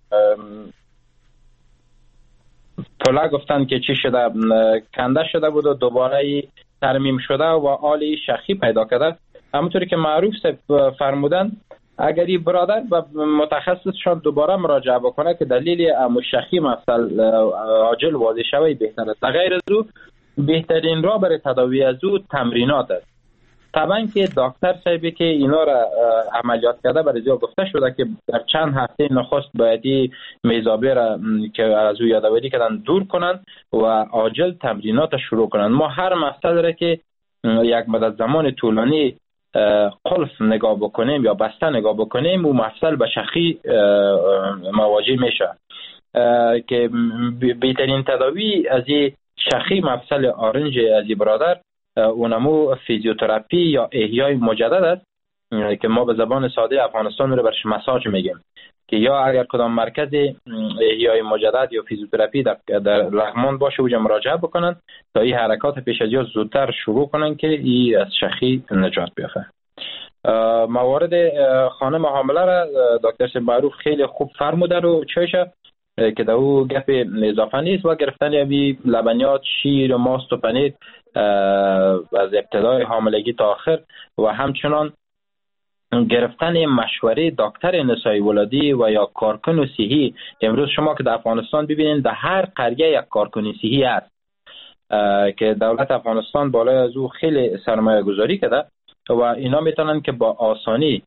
پلا گفتن که چی شده، کنده شده بود و دوباره ترمیم شده و آلی شخی پیدا کرده. همونطوری که معروف فرمودن اگر این برادر به متخصصشان دوباره مراجعه بکنه که دلیل مشخی مفصل عاجل واضح شوی بهتر است. غیر از او بهترین راه برای تداوی از او تمرینات است. طبعا که دکتر صاحبی که اینا را عملیات کرده برای زیاد گفته شده که در چند هفته نخست باید میزابه را که از او یادآوری کردن دور کنن و عاجل تمرینات شروع کنن. ما هر مفصل را که یک مدت زمان طولانی قلف نگاه بکنیم یا بسته نگاه بکنیم و مفصل به شخی مواجه میشه که بهترین تداوی از این شخی مفصل آرنج از این برادر اونمو فیزیوتراپی یا احیای مجدد است که ما به زبان ساده افغانستان رو برش مساج میگیم که یا اگر کدام مرکز احیای مجدد یا فیزیوتراپی در, در لغمان باشه اوجا مراجعه بکنن تا این حرکات پیش از یا زودتر شروع کنن که این از شخی نجات بیافته. موارد خانم حامله را دکتر صاحب معروف خیلی خوب فرمودن و چشه که در او گپ اضافه نیست و گرفتن یعنی لبنیات، شیر، ماست و پنیر از ابتدای حاملگی تا آخر و همچنان گرفتن مشوره دکتر نسای ولادی و یا کارکن صحی. امروز شما که در افغانستان ببینید در هر قریه یک کارکن صحی هست که دولت افغانستان بالای از او خیلی سرمایه گذاری کرده و اینا میتونن که با آسانی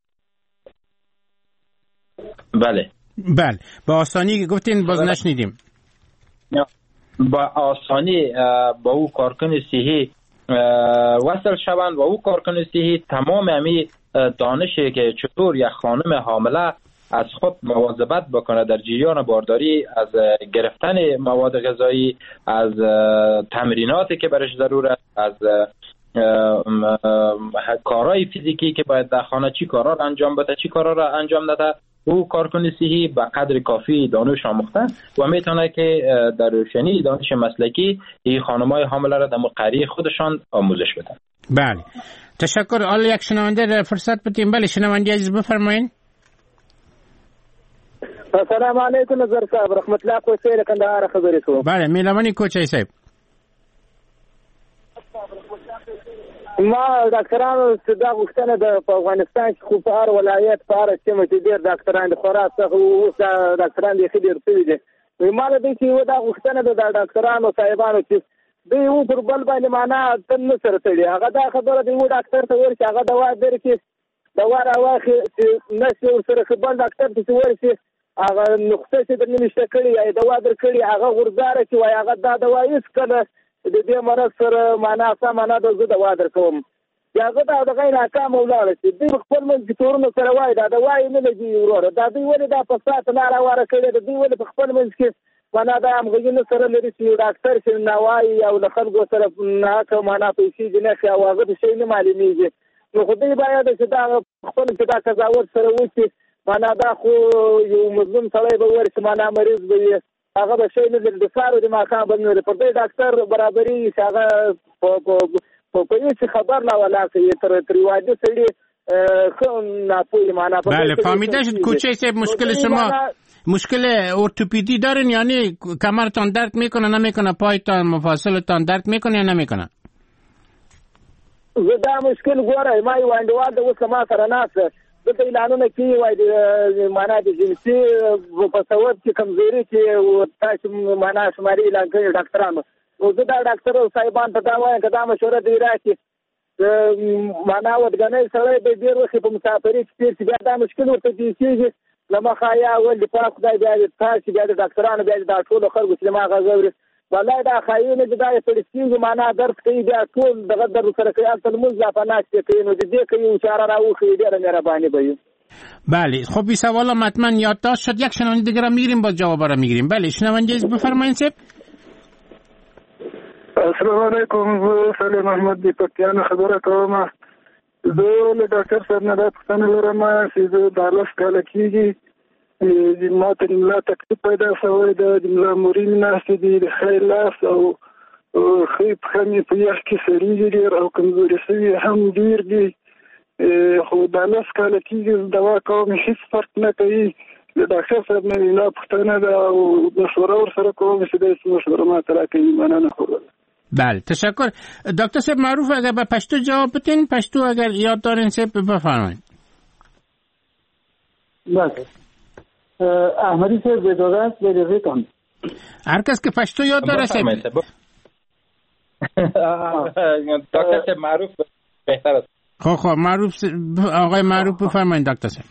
بله بله با آسانی گفتین باز نشنیدیم با آسانی با او کارکن صحی وصل شوند و او کارکن صحی تمام همی دانشی که چطور یک خانم حامله از خود مواظبت بکنه در جریان بارداری، از گرفتن مواد غذایی، از تمریناتی که برش ضرور است، از کارهای فیزیکی که باید در خانه چی کارا را انجام بده چی کارا را انجام نده او کارکن صحی به قدر کافی دانش آموخته و میتونه که در روشنی دانش مسلکی این خانم‌های حامله را در قریه خودشان آموزش بدن. بله تشکر. حالا یک شنونده فرصت بدیم. بله شنونده عزیز بفرمایید. السلام علیکم نظر صاحب، رحمت الله کوچی کندهار خبرې کوم. بله میلمنی کوچی صاحب. ما ډاکټرانو څخه دا غوښتنه ده په افغانستان کې خو په هر ولایت په هر سیمه کې ډېر ډاکټران دي، خورا څخه اوس ډاکټران دي ښه ډېر شوي دي. ما له دې چې یوه دا غوښتنه ده د ډاکټرانو صاحبانو چې دوی یو پر بل باندې معنا تل نه سره تړي. هغه دا خبره د یو ډاکټر ته وایي چې هغه دوا درکړي، دوا راواخلي چې نشي ورسره ښه بل ډاکټر ته چې وایي چې هغه نقطه چې درنه نشته کړي یا دوا درکړي هغه غورداره چې وایي هغه دا دوا هېڅکله د دې مرض سره معنا سمه نه ده، زه دوا درکوم. هغه دا دغه ناکامه ولاړه چې دوی خپل منځ کې تورونه سره وایي دا دوا یې نه لګي وروره. دا دوی ولې دا فساد نه راواره کړې ده؟ دوی ولې په خپل منځ کې معنا دا همغږي سره لري چې یو ډاکټر چې ناوایي او له خلکو سره ناکه معنا پیسې دي نه ښه او هغه د شی نه معلومیږي. نو خو دوی باید چې دا خپل چې دا قضاوت سره وکړي معنا دا خو یو مظلوم سړی به وایي چې معنا مریض به وي، هغه به شی نه لري د سهار د ماښام به نه لري. پر دې ډاکټر برابري چې هغه په هېڅ خبر نه ولاړ تر تر واجب سړي ښه ناپوهي معنا. بله فهمیده شد کوچه صاحب. مشکل شما مشکل ارتوپیدی دارین؟ یعنی کمرتان درد میکنه نمیکنه، پایتان مفاصلتان درد میکنه یا نمیکنه؟ زه دا مشکل ګوره ما یو انډیوال د اوس ما سره ناسته دلته اعلانونه کوي وایي معنا د جنسي په سبب چې کمزوري چې تاسو معنا شماري اعلان کوي ډاکټرانو. نو زه دا ډاکټر صاحبان ته دا وایم که دا مشوره دی راکړي معنا ودګنۍ سړی به ډېر وخت په مسافرۍ کې تېر شي، بیا دا مشکل ورته جنسېږي له مخه یا ول د پاک خدای بیا د تاسو بیا د ډاکټرانو بیا د ټولو خلکو چې ما غږ اوري والله دا خایونه چې دا فلسطین معنا درد کوي بیا ټول دغه درد سره کوي اصل موږ لا پناست کوي. نو دې کوي اشاره راوخی ډېر مهرباني به. بله خب این سوال هم حتما یادداشت شد. یک شنونده دیگه را میگیریم باز جواب را میگیریم. بله شنونده بفرمایید صاحب. السلام علیکم، سلام محمد دی پکتیان خبره کوم. زه له ډاکټر صاحب نه دا پوښتنه لرم چې زه د لس کاله کېږي د ما ته د ملا تکلیف پیدا شوی ده، د ملا مورین ناستې دي، د ښی لاس او ښۍ پښه مې په یخ کې سړېږي ډېر او کمزوري شوي هم ډېر دي. خو دا لس کاله کېږي دوا کوم هېڅ فرق نه کوي. د ډاکټر صاحب نه دا پوښتنه ده او مشوره ورسره کوم چې داسې مشوره ماته راکوي. مننه. خوبه. بله تشکر. دکتر صاحب معروف اگر به پشتو جواب بدین، پشتو اگر یاد دارین صاحب بفرمایید. بله احمدی صاحب به اجازه است به اجازه کن هر کس که پشتو یاد داره صاحب. دکتر صاحب معروف بهتر است. خب خب معروف آقای معروف بفرمایید دکتر صاحب.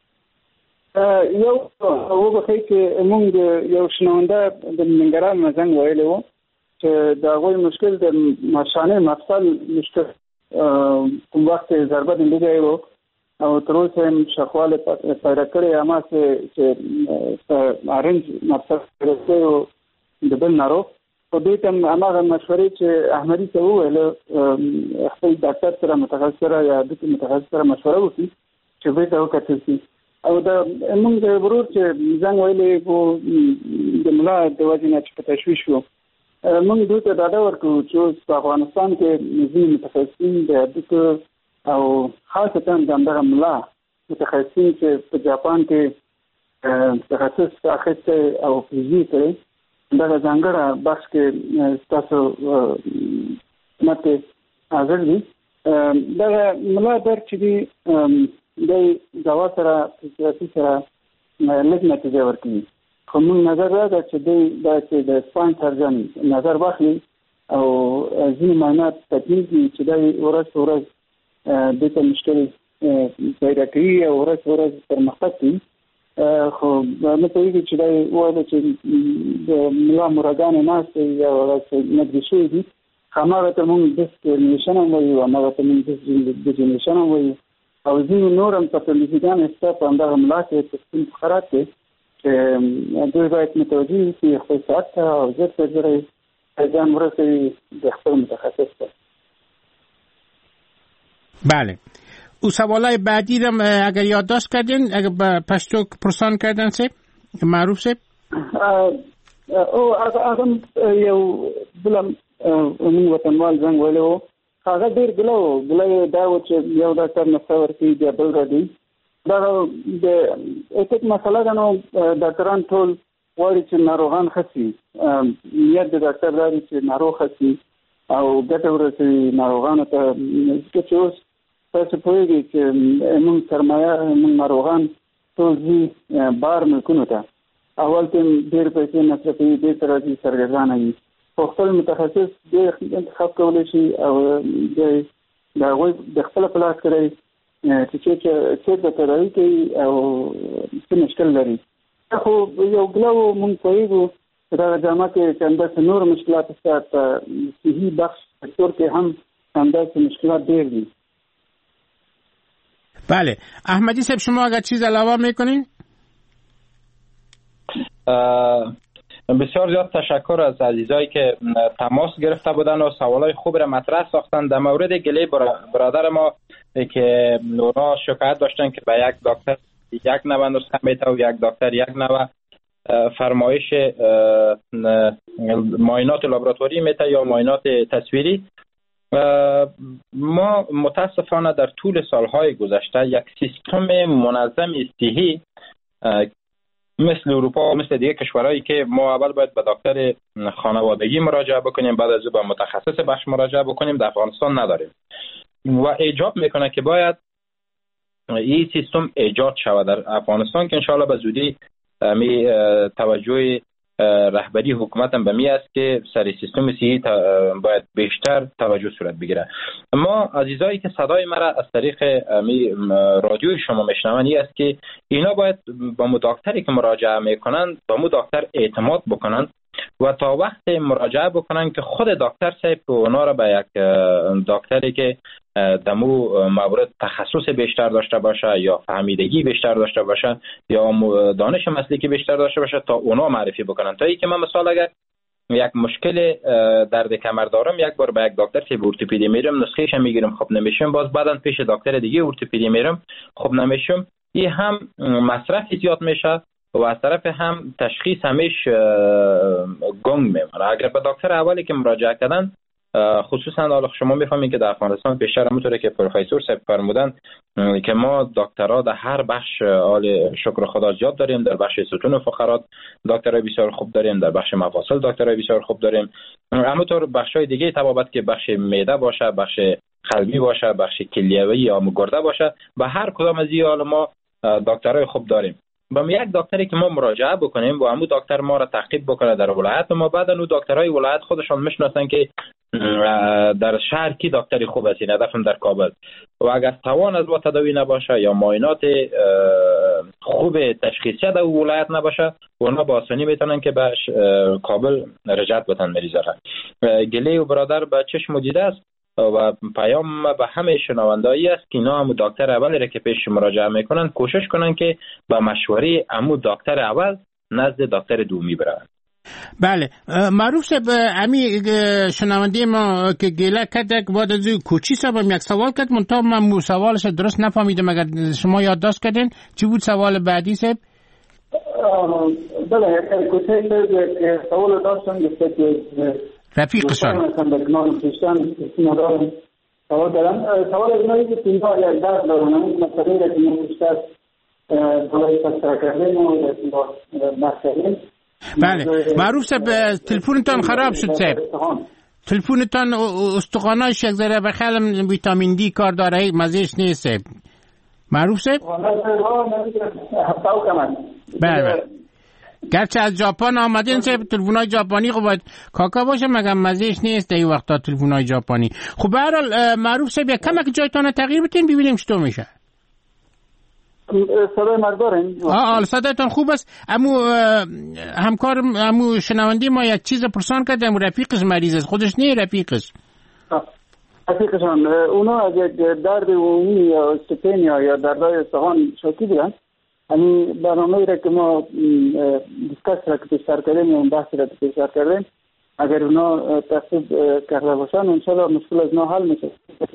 یو او بخی که مونږ یو شنونده د منګرال مزنګ ویلی و چې د هغوی مشکل د مشانه مفصل مشکل کوم وخت ضربه دیندگی و او تر اوسه هم شخواله پیدا کړی اما چې ارنج مفصل پرسته او د بل نارو په دې تم هغه مشورې چې احمدي ته وویل خپل ډاکټر سره متخصص یا د متخصص سره مشوره وکړي چې به دا وکړي شي. او دا موږ د ورور چې ځان ویلې کو د ملا د وجنه چې تشویش وو موږ دوی ته دا ورکو چې په افغانستان کې ځینې متخصصین د دغه او خاصه د ملا متخصصین چې په جاپان کې تخصص اخیسته او فزیک لري دا څنګه بخش کې تاسو مته حاضر دي. دا ملا در چې دی د دوا سره فزیاتي سره لږ نتیجه ورکوي. خو موږ نظر راځي چې دی دا چې د سپاین سرجن نظر واخلي او ځینې معاینات تکلیف دي چې دی ورځ ورځ د ته مشکل پیدا کوي او ورځ ورځ پرمختګ کوي. خو نه پوهېږي چې دی وایي چې د ملا مراګانې ناستې یا ورځ نږدې شوي دي. هماغه ته موږ ډسکرینیشن هم وایو، هماغه ته موږ ډسکرینیشن هم وایو او ځینې نور هم پاتولوژیګان شته په همدغه ملا کې تقسیم خراب دی چې دوی باید متوجه وي چې خپل ساعت ته او ژر تر ژره ځان ورسوي د خپل متخصص ته. بله او سوالای بعدی رو اگر یادداشت کردین اگر به پشتو پرسان کردن سه معروف سه او هغه یو بلم موږ وطنوال زنګ ویلو هغه ډیر ګلو ګلو دا و چې یو ډاکټر نصور کې دی بل راځي دا د اټیک مسله ده نو ډاکټران ټول وایي چې ناروغان خسي یا د ډاکټر راځي چې ناروغ خسي او ګټه ورسوي ناروغانو ته چې اوس تاسو پوهیږئ چې موږ سرمایه موږ ناروغان ټول ځي بار ملکونو ته اول ته ډېر پیسې مصرفوي دې سره دې سرګردانه وي خو خپل متخصص ډېر انتخاب کولی شي او د د هغوی د خپل پلاس کړی چې چې د تداوي کوي او څه مشکل لري خو یو ګلو موږ پوهیږو دا جامعه کې چې همداسې نور مشکلات شته په صحي بخش سکتور کې هم همداسې مشکلات ډېر دي. بله احمدی صاحب شما اگر چیز علاوه میکنین؟ بسیار زیاد تشکر از عزیزایی که تماس گرفته بودن و سوالای خوب را مطرح ساختن. در مورد گله برادر ما که اونا شکایت داشتن که به یک دکتر یک نوع نسخه میته و یک دکتر یک نوع فرمایش معاینات لابراتواری میته یا معاینات تصویری، ما متاسفانه در طول سالهای گذشته یک سیستم منظم صحی مثل اروپا و مثل دیگه کشورهایی که ما اول باید به دکتر خانوادگی مراجعه بکنیم بعد از او به متخصص بخش مراجعه بکنیم، در افغانستان نداریم و ایجاب میکنه که باید این سیستم ایجاد شود در افغانستان که انشاءالله به زودی می توجه رهبری حکومت هم به می است که سر سیستم صحی باید بیشتر توجه صورت بگیره. ما عزیزایی که صدای مرا از طریق رادیوی شما میشنون این است که اینا باید با مو دکتری که مراجعه میکنن با مو دکتر اعتماد بکنن و تا وقت مراجعه بکنن که خود دکتر صاحب اونا را به یک دکتری که دمو مورد تخصص بیشتر داشته باشه یا فهمیدگی بیشتر داشته باشه یا دانش مسلکی بیشتر داشته باشه تا اونا معرفی بکنن. تا ای که من مثال اگر یک مشکل درد کمر دارم یک بار به یک دکتر سی ارتوپدی میرم نسخه‌اش میگیرم خب نمیشم، باز بعداً پیش دکتر دیگه ارتوپدی میرم خب نمیشم، این هم مصرف زیاد میشه و از طرف هم تشخیص همیش گنگ میمونه. اگر به دکتر اولی که مراجعه کردن خصوصا حالا شما میفهمید که در افغانستان پیشتر همونطوره که پروفسور صاحب فرمودن که ما دکترها در هر بخش حال شکر خدا زیاد داریم، در بخش ستون فقرات دکترای بسیار خوب داریم، در بخش مفاصل دکترای بسیار خوب داریم، همونطور بخشای دیگه تبابت که بخش معده باشه، بخش قلبی باشه، بخش کلیوی یا گرده باشه، به هر کدام از این حال ما دکترای خوب داریم. با یک دکتری که ما مراجعه بکنیم و همون دکتر ما را تعقیب بکنه در ولایت ما، بعد اون دکترای ولایت خودشان میشناسن که در شهر کی دکتری خوب است، هدفم در کابل، و اگر توان از با تداوی نباشه یا معاینات خوب تشخیصی در ولایت نباشه اونا با آسانی میتونن که به کابل رجعت بتن مریضا را. گله و برادر به چشم دیده است و پیام به همه شنوندایی است که اینا هم دکتر اولی را که پیش مراجعه میکنن کوشش کنن که با مشوره امو دکتر اول نزد دکتر دومی برن. بله معروف صاحب، امی شنونده ما که گله کرده بعد از کوچی صاحب یک سوال کرد منتها من سوالش درست نفهمیدم، اگر شما یادداشت کردین چی بود سوال بعدی صاحب؟ بله کوچی سوال داشتم که رفیقشان سوال دارم. سوال از مایی که تینها یک درد دارم مسئله را که ما بیشتر برای پسر کردیم و بحث کردیم. بله معروف صاحب تلفونتان خراب شد صاحب، تلفونتان استخواناش یک ذره بخیالم ویتامین دی کار داره مزهش نیست صاحب. معروف صاحب بله گرچه از ژاپن آمدین صاحب تلفن‌های ژاپنی خب باید کاکا باشه مگه مزهش نیست این وقتا تلفن‌های ژاپنی. خب به هر حال معروف صاحب یک کمک جایتون تغییر بدین ببینیم چطور میشه. صدای مردارین؟ آه صدایتان خوب است. امو همکار امو شنوندی ما یک چیز پرسان کرد، امو رفیقش مریض است، خودش نه رفیقش. رفیقشان اونا از یک درد عمومی یا استپنیا یا دردهای استخوان شاکی بودن. یعنی برنامه‌ای را که ما دیسکس را که پیشتر کردیم یا بحث را که پیشتر کردیم اگر اونا تصویب کرده باشن انشاءالله مشکل از اونا حل میشه.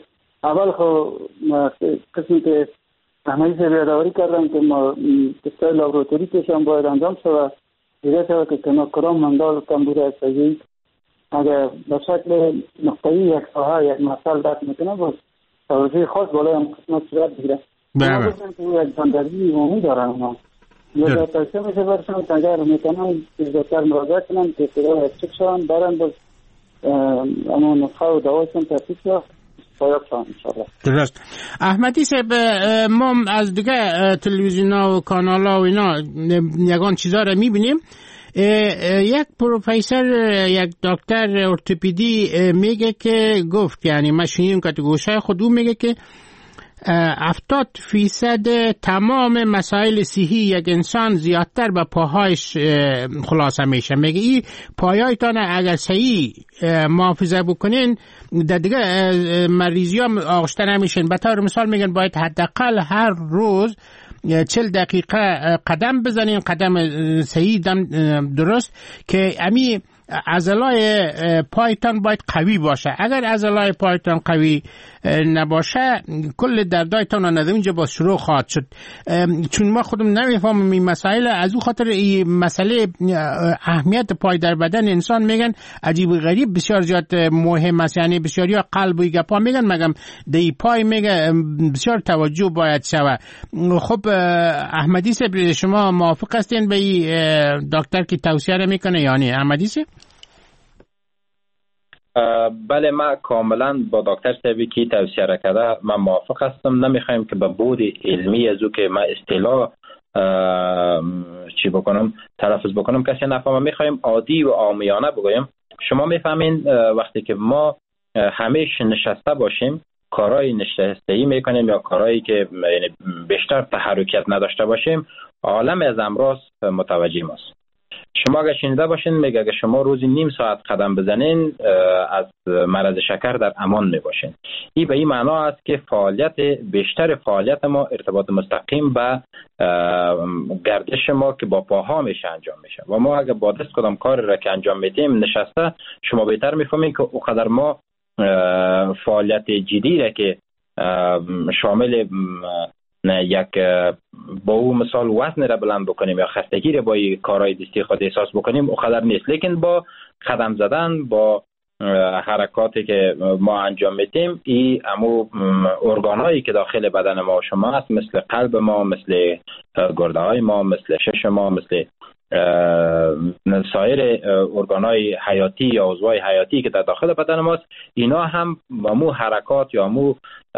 اول خو قسمی که احمدی صاحب یادآوری کردن که ما تستای لابراتوری کشم باید انجام شود دیگه شود که کناکرام مندال کمبوده سجید اگر به شکل نقطه‌ای یک ساحه یک مسئله درک میکنه باز توجه خاص بالای هم قسمت صورت بگیره بله یک بندگی عمومی دارن اونا یا توصیه میشه برشن که اگر میکنن زودتر مراجعه کنن که صدا چک شون برن باز اما نسخه و دوایشون ترتیب شد باید شون انشاءالله. درست. احمدی صاحب ما از دیگه تلویزیون ها و کانال ها و اینا یگان چیزا رو میبینیم. یک پروفسور یک دکتر ارتوپدی میگه که گفت یعنی من شنیدم که تو گوشه خود او میگه که هفتاد فیصد تمام مسائل صحی یک انسان زیادتر به پاهایش خلاصه میشه. میگه این پایایتان اگر صحیح محافظه بکنین در دیگه مریضی ها آغشته نمیشن. به طور مثال میگن باید حداقل هر روز چل دقیقه قدم بزنین، قدم صحیح دم درست که امی عضلای پایتان باید قوی باشه. اگر عضلای پایتان قوی نباشه کل دردایتان از اونجا با شروع خواهد شد. چون ما خودم نمیفهمیم این مسائل، از اون خاطر این مسئله اهمیت پای در بدن انسان میگن عجیب و غریب بسیار زیاد مهم است. یعنی بسیاری قلب و گپا میگن مگم دی پای میگه بسیار توجه باید شود. خب احمدی صاحب شما موافق هستین به این دکتر که توصیه رو میکنه یعنی احمدی صاحب؟ بله ما کاملا با دکتر صاحبی که توصیه را کرده من موافق هستم. نمیخوایم که به بود علمی از او که ما اصطلاح چی بکنم تلفظ بکنم کسی نفهمه، میخوایم عادی و عامیانه بگویم. شما میفهمین وقتی که ما همیشه نشسته باشیم کارهای نشسته‌ای میکنیم یا کارهایی که یعنی بیشتر تحرکات نداشته باشیم عالم از امراض متوجه ماست. شما اگر شنیده باشین میگه اگر شما روزی نیم ساعت قدم بزنین از مرض شکر در امان میباشین. این به این معنا است که فعالیت بیشتر فعالیت ما ارتباط مستقیم به گردش ما که با پاها میشه انجام میشه و ما اگر با دست کدام کار را که انجام میدیم نشسته شما بهتر میفهمین که اونقدر ما فعالیت جدی را که شامل یک با او مثال وزن را بلند بکنیم یا خستگی را با کارهای دستی خود احساس بکنیم او قدر نیست. لیکن با قدم زدن با حرکاتی که ما انجام میدیم این امو ارگانهایی که داخل بدن ما و شما هست مثل قلب ما، مثل گرده های ما، مثل شش ما، مثل سایر ارگانهای حیاتی یا عضوهای حیاتی که در داخل بدن ماست اینا هم مو حرکات یا مو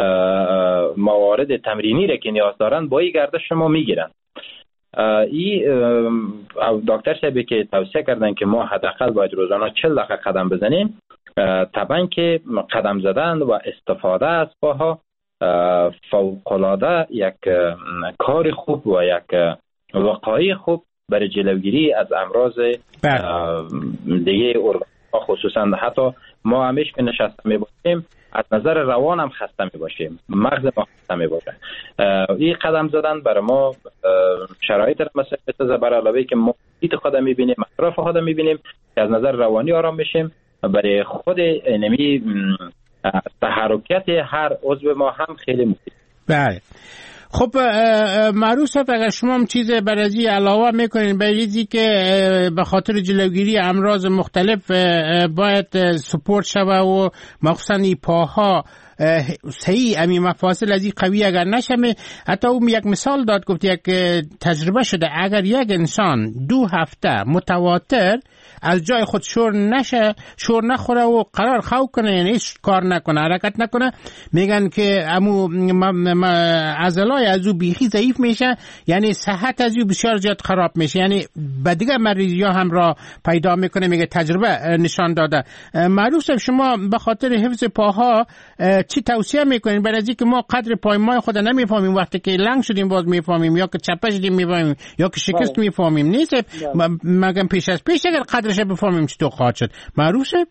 موارد تمرینی را که نیاز دارن با این گردش ما میگیرن. این دکتر صاحبی که توصیه کردن که ما حداقل باید روزانه چهل دقیقه قدم بزنیم، طبعا که قدم زدن و استفاده از پاها فوق‌العاده یک کار خوب و یک وقایع خوب برای جلوگیری از امراض دیگه ارگان‌ها خصوصا حتی ما همیشه که نشسته می باشیم از نظر روان هم خسته می باشیم، مغز ما خسته می باشه. این قدم زدن برای ما شرایط را مساعد برای علاوه که ما دیت خودم می بینیم، اطراف خودم می بینیم که از نظر روانی آرام میشیم. برای خود انمی تحرکات هر عضو ما هم خیلی مفید. بله. خب معروف صاحب اگر شما هم چیز بر از این علاوه میکنین به چیزی که به خاطر جلوگیری امراض مختلف باید سپورت شوه و مخصوصا این پاها صحیح امی مفاصل از این قوی اگر نشمه. حتی او یک مثال داد گفت یک تجربه شده اگر یک انسان دو هفته متواتر از جای خود شور نشه، شور نخوره و قرار خواب کنه یعنی هیچ کار نکنه، حرکت نکنه، میگن که امو عضلای از او بیخی ضعیف میشه، یعنی صحت از او بسیار زیاد خراب میشه، یعنی به دیگه مریضی ها هم را پیدا میکنه. میگه تجربه نشان داده. معروف صاحب شما به خاطر حفظ پاها چی توصیه میکنین؟ برای اینکه ما قدر پای ما خود نمیفهمیم، وقتی که لنگ شدیم باز میفهمیم یا که چپه شدیم میفهمیم یا که شکست میفهمیم. نیست مگم پیش از پیش اگر قدرش بفهمیم چطور خواهد شد. معروف شد؟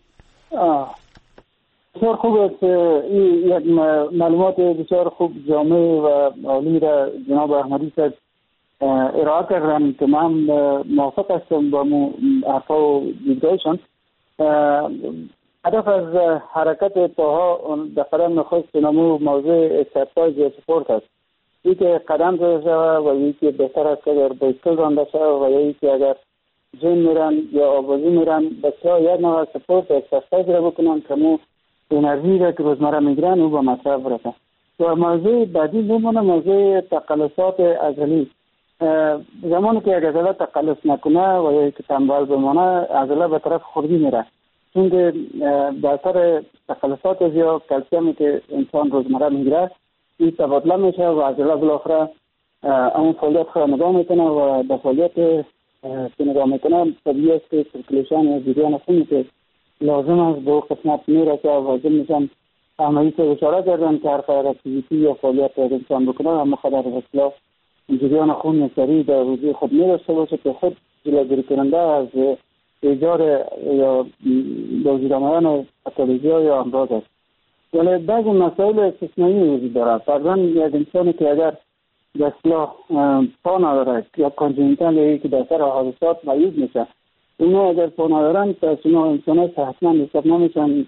بسیار خوب است. این یک معلومات بسیار خوب جامع و عالی را جناب احمدی صاحب ارائه کردن که من موافق هستم با حرفا و دیدگاهشان. هدف از حرکت پاها در قدم نخست نمو موضوع اکسرسایز یا سپورت است. یکی قدم زده شود و یکی بهتر است که اگر بایسکل رانده شود و یکی اگر جیم میرن یا آوازی میرن، بسیار یک نوع سپورت اکسرسایز را بکنن که مو انرژی را که روزمره میگیرن او با مصرف برسن. و موضوع بعدی میمونه موضوع تقلصات عضلی. زمانی که یک عضله تقلص نکنه و یا که تنبال بمانه، عضله به طرف خردی میره، چون که به اثر تقلصات زیاد کلسیمی که انسان روزمره میگیره این تبادله میشه و عضله بالاخره اون فعالیت خود نگاه میکنه و به فعالیت که نگاه میکنه طبیعی است که سرکولیشن یا جریان خونی که لازم است به قسمت میرسه و واجب میشن اهمیت اشاره کردن که هر خیر اکتیویتی یا فعالیت انسان بکنه اما خدر اصلاح جریان خون سریع در وجود خود میرسه باشه که خود جلوگیری کننده از ایجاد یا بوجود آمدن پاتولوژی یا امراض است. ولی بعضی مسائل استثنایی وجود دارد. فرضاً یک انسانی که اگر به اصلاح پا ندارد یا کانجنیتال یا که در سر حادثات معیوب میشه، اونا اگر پا ندارن پس اونا انسان صحتمند حساب نمیشن.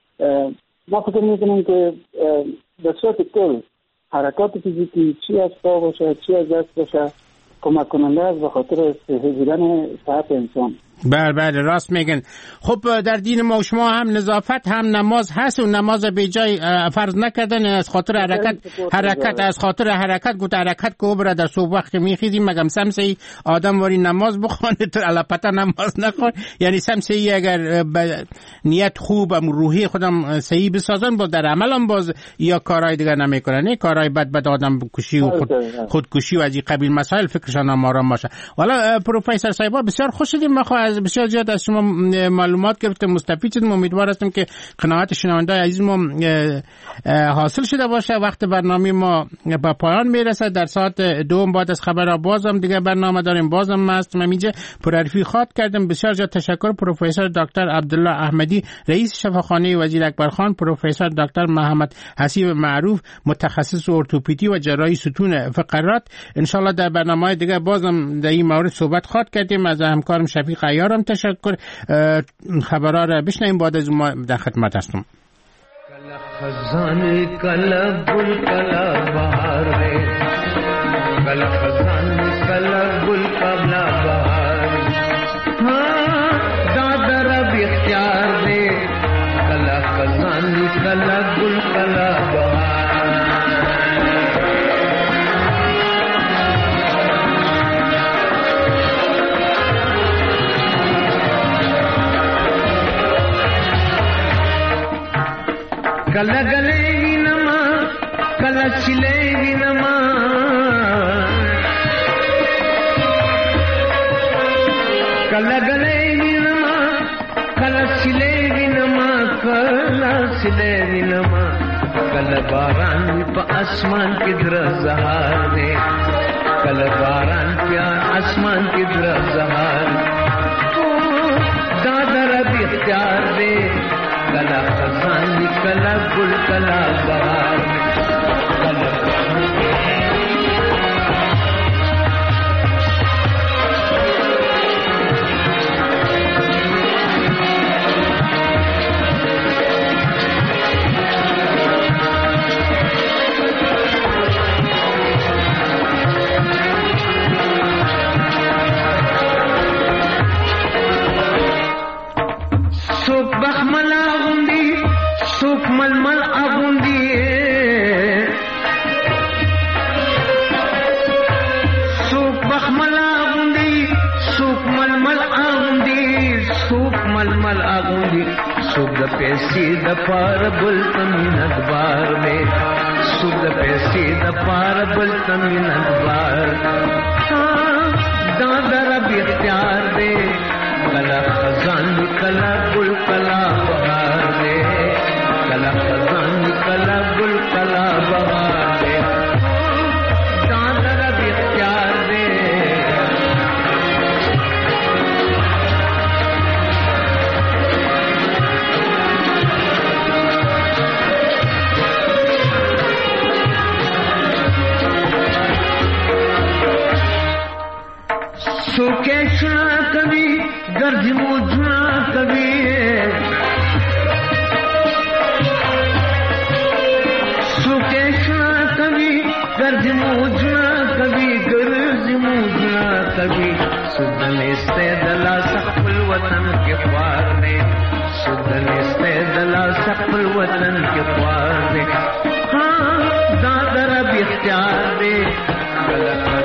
ما فکر میکنیم که به صورت کل حرکات فیزیکی چی از پا باشه چی از دست باشه کمک کننده است به خاطر بودن صحت انسان. بله بله راست میگن. خب در دین ما و شما هم نظافت هم نماز هست و نماز به جای فرض نکردن از خاطر حرکت حرکت از خاطر حرکت گفت حرکت کو بره در صبح وقت میخیزیم مگم سمسی آدم واری نماز بخونه تو الپتا نماز نخوان، یعنی سمسی اگر نیت خوب و روحی خودم صحیح بسازن با در عمل هم باز یا کارهای دیگر نمیکنن، کارهای بد بد آدم کشی و خود خودکشی و از این قبیل مسائل فکرشان آرام باشه. والا پروفسور صاحب بسیار خوش شدیم. ما از بسیار زیاد از شما معلومات گرفتم، مستفید شدیم. امیدوار هستم که قناعت شنونده عزیز ما حاصل شده باشه. وقت برنامه ما به پایان میرسه. در ساعت دوم بعد از خبر بازم دیگه برنامه داریم. بازم هستم اینجا پرحرفی خواد کردم. بسیار زیاد تشکر پروفسور دکتر عبدالله احمدی رئیس شفاخانه وزیر اکبرخان، پروفسور دکتر محمد حسیب معروف متخصص ارتوپدی و جراحی ستون فقرات. ان شاء الله در برنامه دیگه بازم در این مورد صحبت خواد کردیم. از همکارم شفیق عیارم تشکر. خبرها را بشنویم بعد از ما در خدمت هستم. کلا خزان کلا گل کلا بهار ہے، کلا خزان کلا گل کلا بهار، ہاں دادا رب اختیار دے، کلا خزان کلا گل کلا بهار. کلا گلے گی نما کلا چلے گی نما، کلا گلے گی نما کلا چلے گی نما، کلا چلے گی نما، کلا باران پا آسمان کی در زہار دے، کلا باران پا آسمان کی در زہار، دادا رب اختیار دے، کلا خزان کلا گل کلا بہار، کلا سوک بخملا غندی سوک ململ اغندی، سوک بخملا غندی سوک ململ اغندی، سوک ململ اغندی، سوک د پیسی د پار بل تمینت بار میں، سوک د پیسی د پار بل تمینت بار، دادا رب اختیار دے، کلا خزان کلا گل کلا بہار دے، کلا خزان کلا گل کلا بہار دے، دادا رب اختیار دے، سوکے سنا کبھی گرج مجھنا کبھی، गर्ज मूजना कभी गर्ज मूजना कभी सुदन इस्तेदला सखल वतन के पार में सुदन इस्तेदला सखल वतन के पार में हाँ दादर अब इख्तियार दे